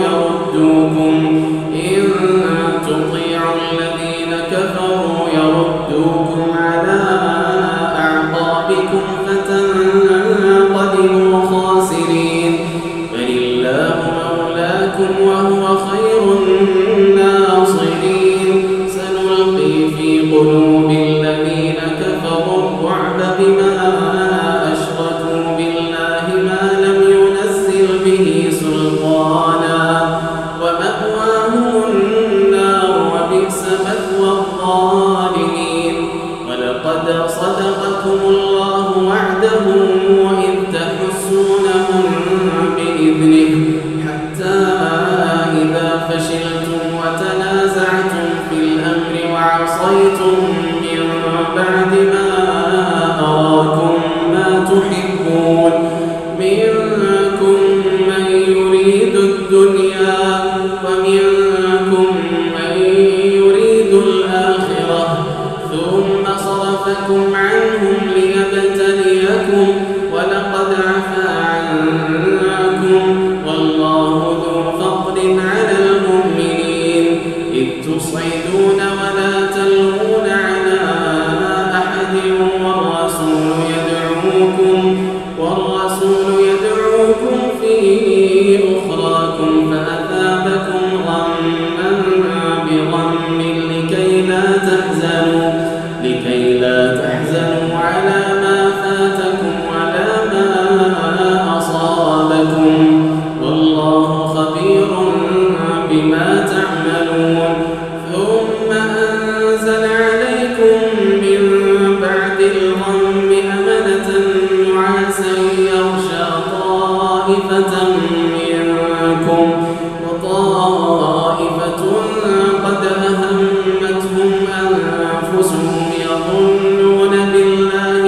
يردوكم على أعقابكم فتنقلبوا خاسرين. بل الله مولاكم وهو خير الناصرين. سنلقي في قلوب الذين كفروا الرعب بما أشركوا بالله ما لم ينزل به سلطانا ومأواهم النار وبئس مثوى الظالمين. ولقد صدقكم الله وعده إذ تحسونهم بإذنه حتى إذا فشلتم وتنازعتم في الأمر وعصيتم من بعد ما أراكم ما تحبون منكم من يريد الدنيا ومنكم من يريد الآخرة ثم صرفكم عنهم ليبتليكم ولقد عفا عنكم والله ذو فضل على المؤمنين. إذ تصعدون ولا تلوون على أحد والرسول يدعوكم في أخراكم فأثابكم غما بغم لكي لا تحزنوا على ما فاتكم ولا ما أصابكم والله خبير بما تعملون. ثم أنزل عليكم من بعد الغم أمنة نعاسا يغشى طائفة منكم وطائفة قد أهمتهم أنفسهم يظنون بالله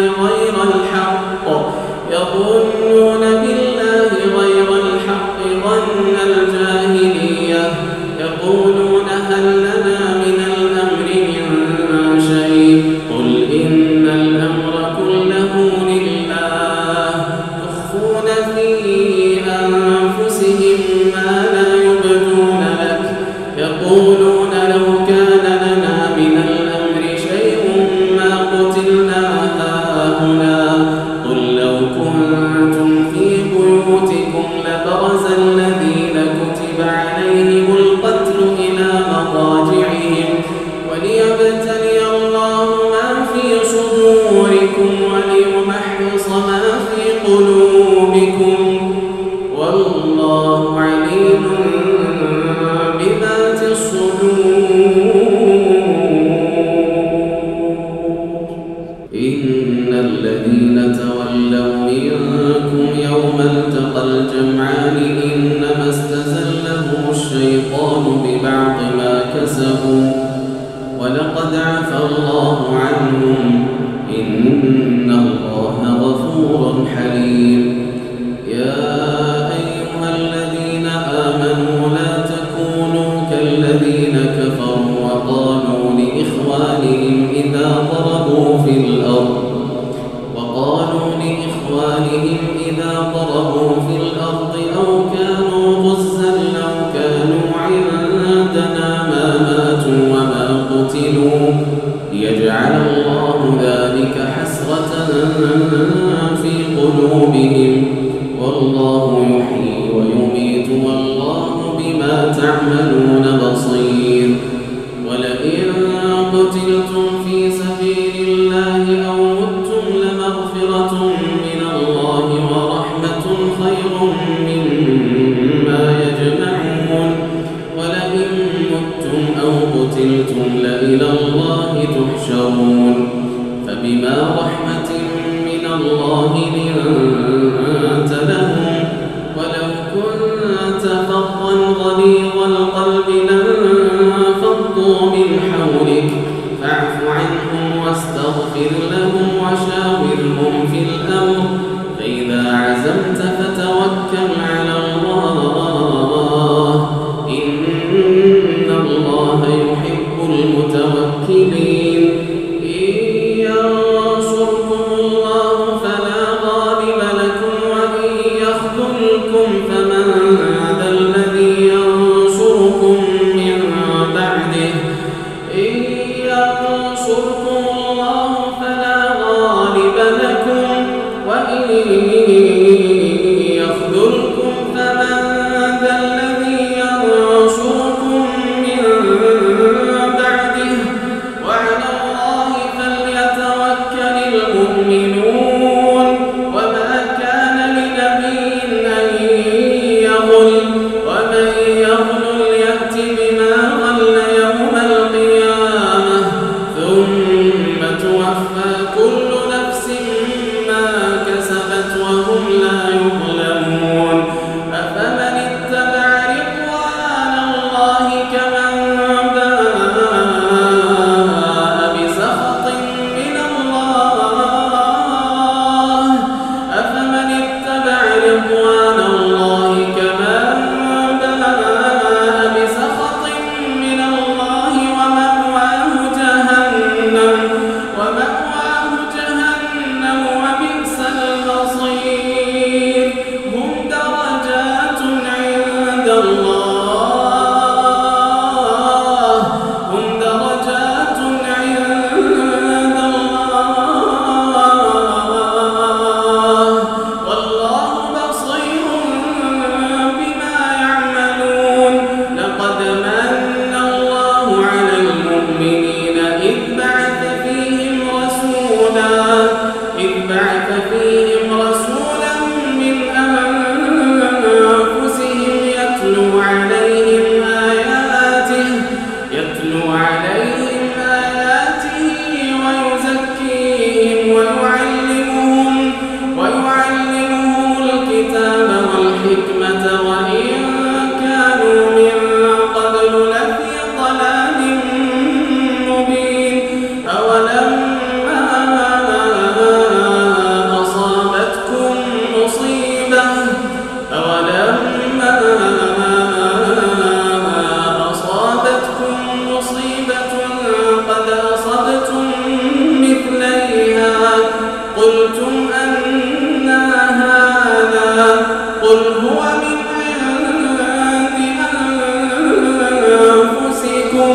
غير الحق ظن الجاهلية يقولون هل لنا من الأمر من شيء قل إن الأمر كله لله يخفون في أنفسهم ما لا يبدون لك يقولون لو كان لنا من الأمر شيء ما قتلنا هاهنا قل لو كنتم في بيوتكم لبرز الذين كتب عليهم القتل إلى مضاجعهم وليبتلي الله ما في صدوركم وليمحص ما في قلوبكم والله عليم بذات الصدور. إن الذين تولوا منكم يوم التقى الجمعان إنما استزلهم الشيطان ببعض ما كسبوا ولقد عفا الله عنهم إن الله غفور حليم. يا أيها الذين آمنوا لا تكونوا كالذين كفروا وقالوا لإخوانهم إذا ضربوا في الأرض أو كانوا غزا لو كانوا عندنا ما ماتوا تعملون بصير ولئن قتلتم في سبيل الله أو متم لمغفرة من الله ورحمة خير مما يجمعون ولئن متم أو قتلتم لإلى الله تحشرون فبما رحمة من الله لنت لهم ولو كنت فظا غليظ القلب لانفضوا من حولك فاعف عنهم واستغفر لهم وشاورهم في الأمر فإذا عزمت فتوكل على الله إن الله يحب المتوكلين إن ينصركم الله فلا غالب لكم وإن يخذلكم فمن ذا الذي ينصركم من بعده إن ينصركم الله فلا غالب لكم وإن يخذلكم فمن ذا الذي ينصركم من بعده وعلى الله فليتوكل المؤمنون وما كان لنبي أن يغل ومن يغل يأت بما غل يوم القيامة ثم توفى كل نفس ما كسبت وهم لا يظلمون أفمن اتبع رضوان الله كمن باء بسخط من الله أفمن اتبع رضوان الله كمن باء بسخط من الله ومأواه جهنم وبئس المصير هم درجات عند الله والله بصير بما يعملون لقد من الله على المؤمنين إذ بعث فيهم رسولا من أنفسهم يتلو عليهم آياته ويزكيهم ويعلمهم الكتاب والحكمة وإن كانوا من قبل لفي ضلال مبين أولما أصابتكم مصيبة قد أصبتم مثليها قلتم أنى هذا قل هو من عند أنفسكم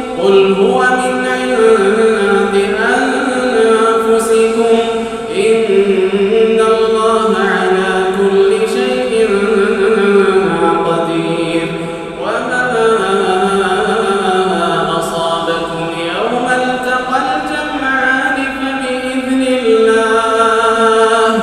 إن الله على كل شيء قدير وما أصابكم يوم التقى الجمعان فبإذن الله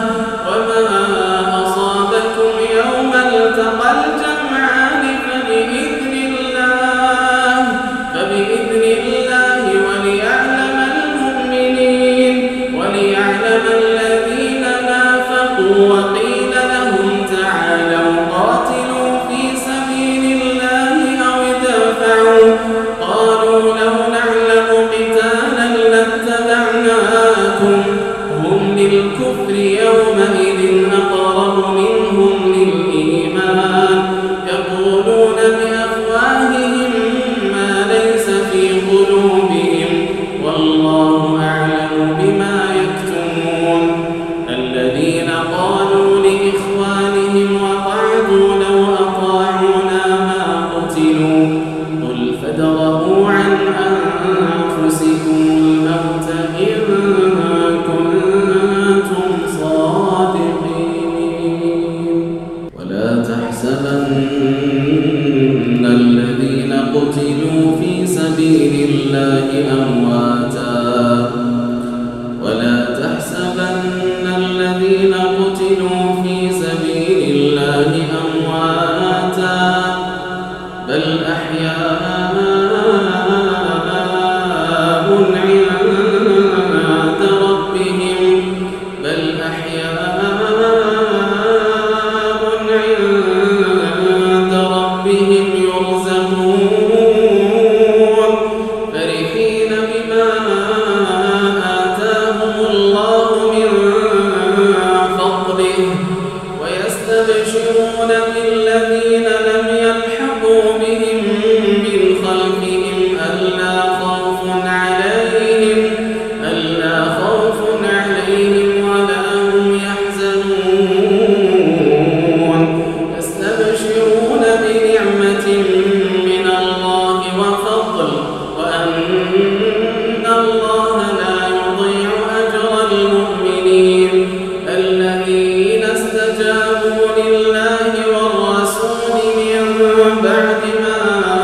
وليعلم المؤمنين وليعلم الذين نافقوا وقيل لهم تعالوا قاتلوا في سبيل الله أو ادفعوا قالوا لو نعلم قتالا لاتبعناكم هم للكفر يومئذ أقرب منهم للإيمان يقولون بأفواههم ما ليس في قلوبهم والله أعلم بما يكتمون الذين قالوا لإخوانهم وقعدوا لو أطاعونا ما قتلوا قل فادرءوا عن أنفسكم الموت إن كنتم صادقين ولا تحسبن الذين قتلوا في سبيل الله أمواتا ولا تحسبن الذين قتلوا في سبيل الله أمواتا بل أحياء ويستبشرون بالذين لم يلحقوا بهم من خلفهم ألا خوف عليهم ولا هم يحزنون يستبشرون بنعمة من الله وفضل وأن الله لا يضيع أجر المؤمنين الذين استجابوا لله والرسول من بعد ما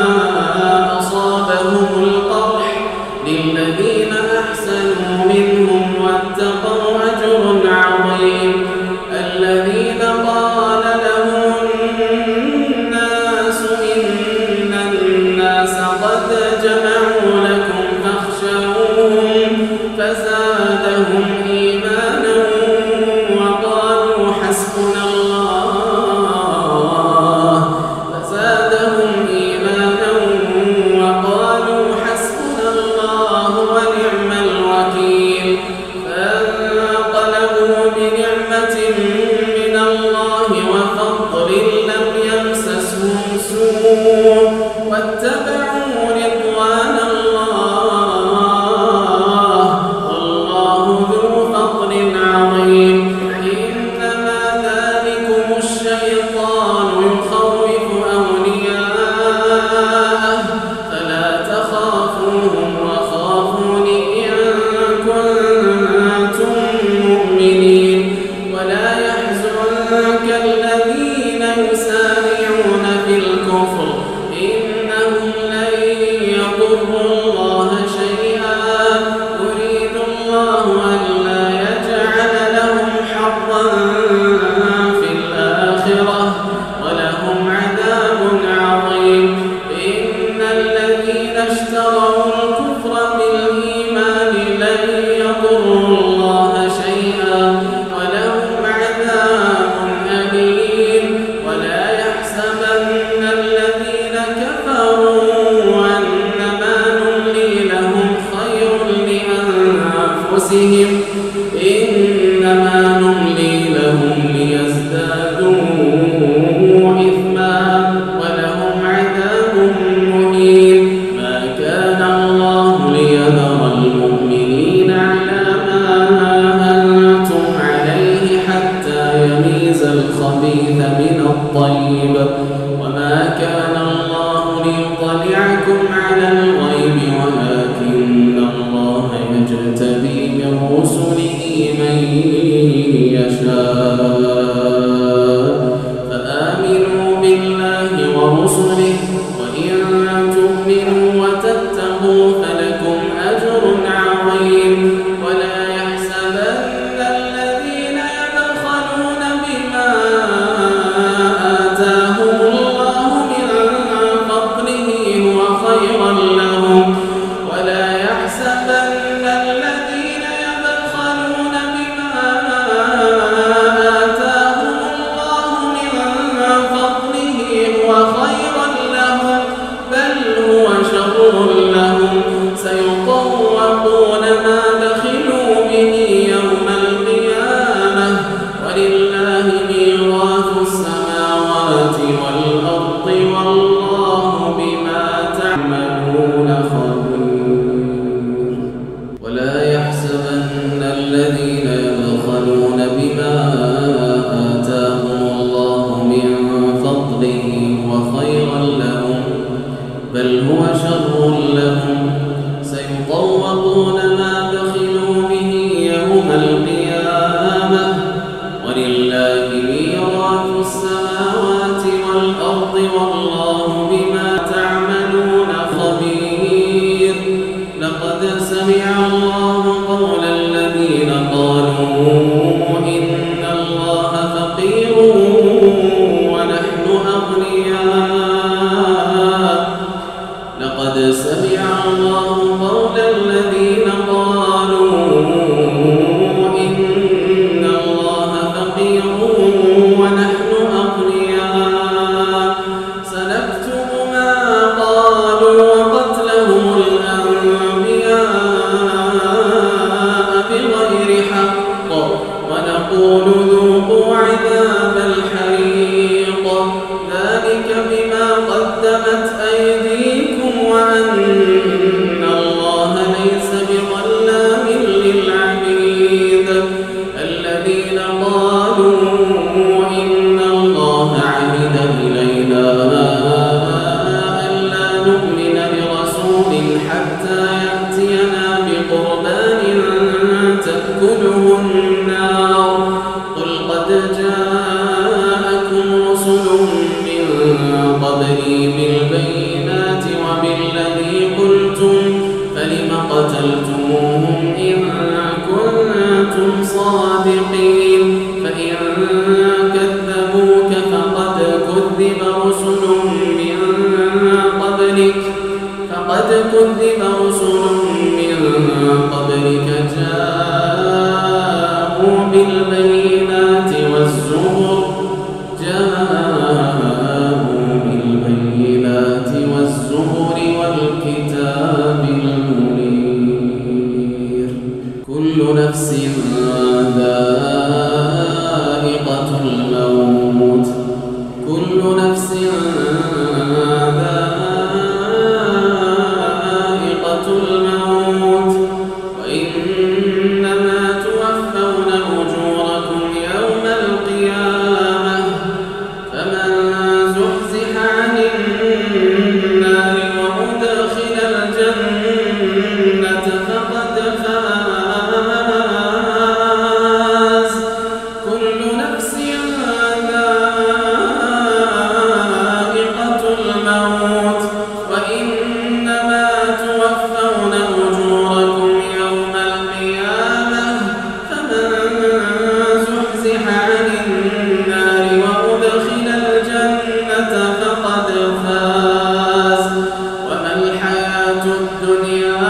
أصابهم القرح للذين أحسنوا منهم واتقوا أجر عظيم الذين قال لهم الناس إن الناس قد جمعوا لكم فاخشوهم فزادهم إيمانا وقالوا حسبنا الله ونعم الوكيل فانقلبوا بنعمة من الله وفضل لم يمسسهم سوء واتبعوا رضوان الله والله ذو فضل عظيم إنما ذلكم الشيطان يخوف أولياءه فلا تخافوهم وخافون إن كنتم مؤمنين ولا يحزنك الذين يسارعون في الكفر إنهم لن يضروا الله شيئا يريد الله ألا يجعل لهم حظا في الآخرة ولهم عذاب عظيم إن الذين اشتروا الكفر بالإيمان لن يضروا الله شيئا ولهم عذاب أليم ولا يحسبن الذين كفروا أنما نملي لهم خير لأنفسهم إنما نملي لهم ليزدادوا إثما ولهم عذاب مهين ما كان الله ليذر المؤمنين على ما أنتم عليه حتى يميز الخبيث من الطيب وما كان الله ليطلعكم على الغيب ولكن الله يجتبي من رسله من يشاء فآمنوا بالله ورسله وإن تؤمنوا وتتقوا فلكم أجر عظيم ولا يحسبن الذين يبخلون بما آتاهم الله من فضله هو خيرا لهم ولا يحسبن الذين يبخلون بما آتاهم الله من فضله هو خيرا لهم بل هو شر لهم سيطوقون ما بخلوا به يوم القيامة ولله ميراث السماوات والأرض والله بما تعملون خبير ولا يحسبن الذين يبخلون بما آتاهم الله من فضله وخيرا لهم بل هو شر لهم سيطوقون ما بخلوا به يوم القيامة ولله ميراث السماوات والأرض والله بما تعملون لقد سمع الله قول الذين قالوا إن الله فقير ونحن أغنياء سنكتب ما قالوا وقتلهم الأنبياء بغير حق ونقول ذوقوا عذاب الحريق ذلك بما قدمت أيديكم وأن الله ليس بظلام للعبيد الذين قالوا إن الله عهد إلينا ألا نؤمن لرسول حتى يأتينا بقربان تأكله النار قل قد جاءكم رسل من قبلي بالبينات وبالذي قلتم فلم قتلتموهم إن كنتم صادقين فإن كذبوك فقد كذب رسل من قبلك جاءوا بالبينات والزبر والكتاب المنير كل نفس ذائقة الموت كل نفس ذائقة الموت وإنما توفون أجوركم يوم القيامة فمن زحزح عن النار وأدخل الجنة فقد فاز كل نفس ذائقة الموت وإنما توفون أجوركم يوم القيامة فمن زحزح عن النار وأدخل الجنة فقد فاز وما الحياة الدنيا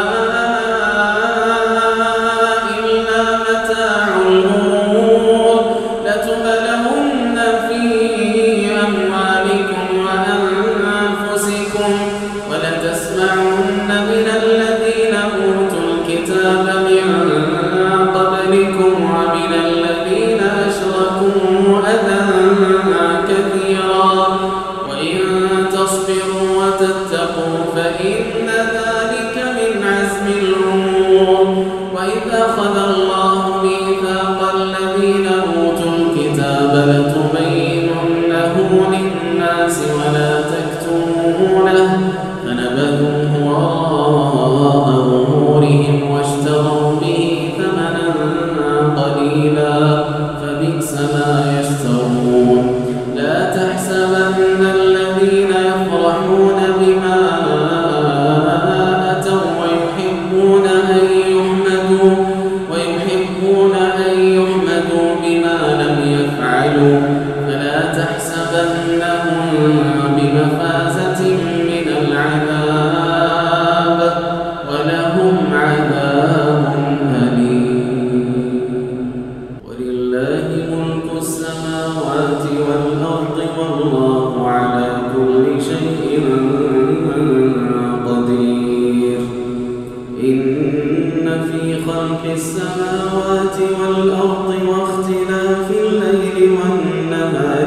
إلا متاع الغرور لتبلون في أموالكم وأنفسكم ولتسمعن من الذين أوتوا الكتاب من قبلكم ومن الذين أشركوا أذى كثيرا وإن تصبروا وتتقوا فإن ذلك من عزم الأمور وإذ أخذ الله ميثاق الذين أوتوا الكتاب لتبيننه للناس ولا تكتمونه فنبذوه وراء ظهورهم واشتروا به ثمنا قليلا فبئس ما يشترون لا تحسبن الذين يفرحون بما أتوا ويحبون أن يحمدوا بما لم يفعلوا فلا تحسبنهم بمفازة من العذاب ولهم عذاب أليم ولله ملك السماوات والأرض والله على كل شيء قدير إن في خلق السماوات والأرض واختلاف الليل والنهار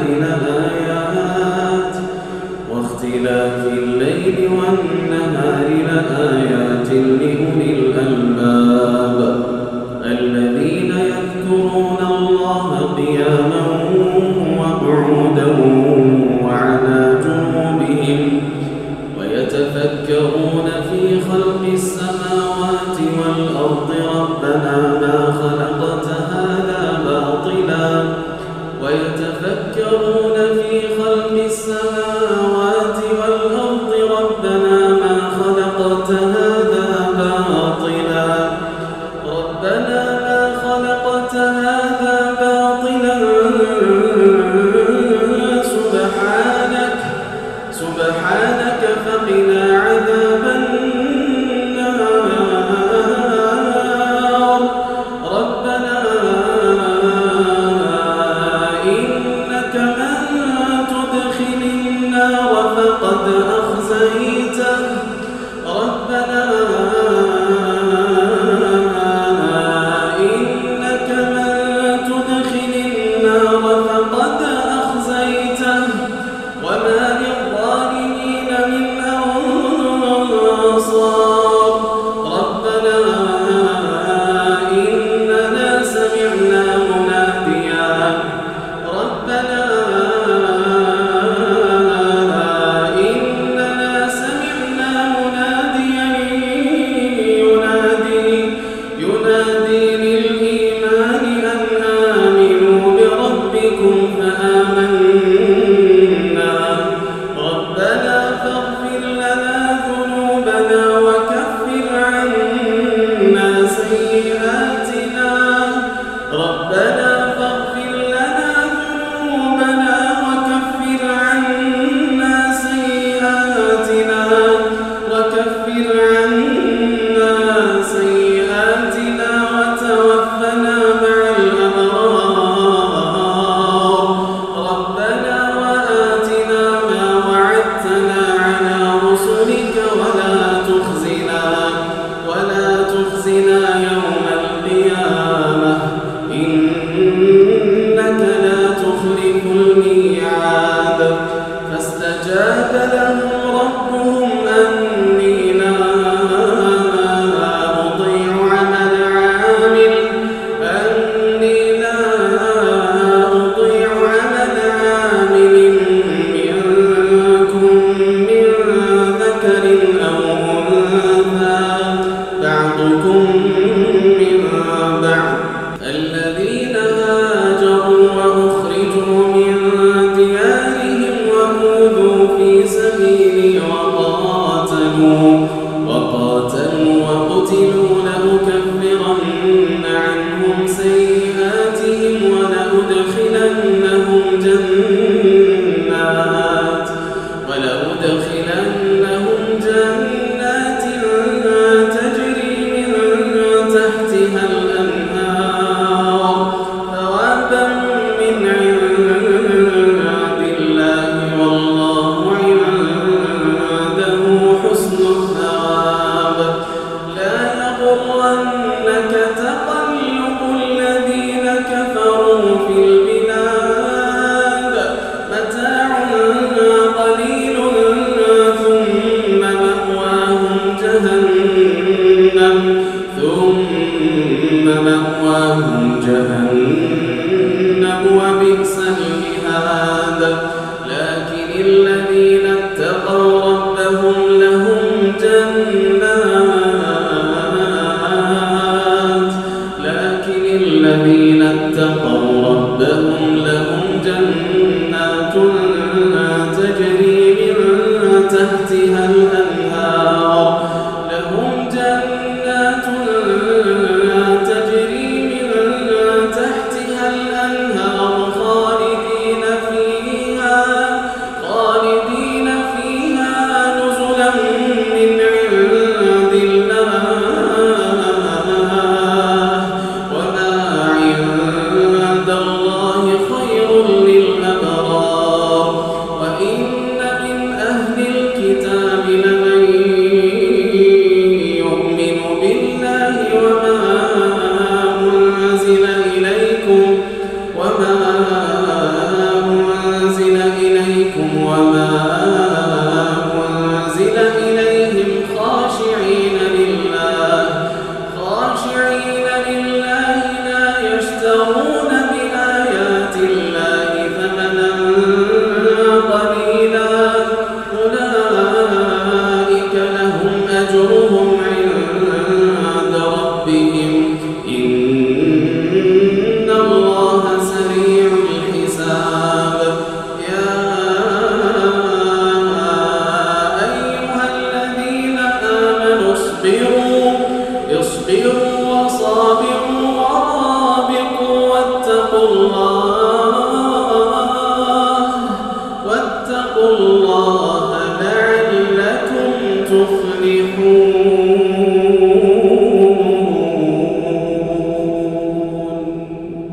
لآيات لأولي الألباب الذين يذكرون الله قياما وقعودا وعلى جنوبهم ويتفكرون في خلق السماوات والأرض ربنا ما خلقت هذا باطلا ويتفكرون في خلق السماوات والأرض ربنا ما خلقت هذا باطلا سبحانك فقنا عذاب اصبروا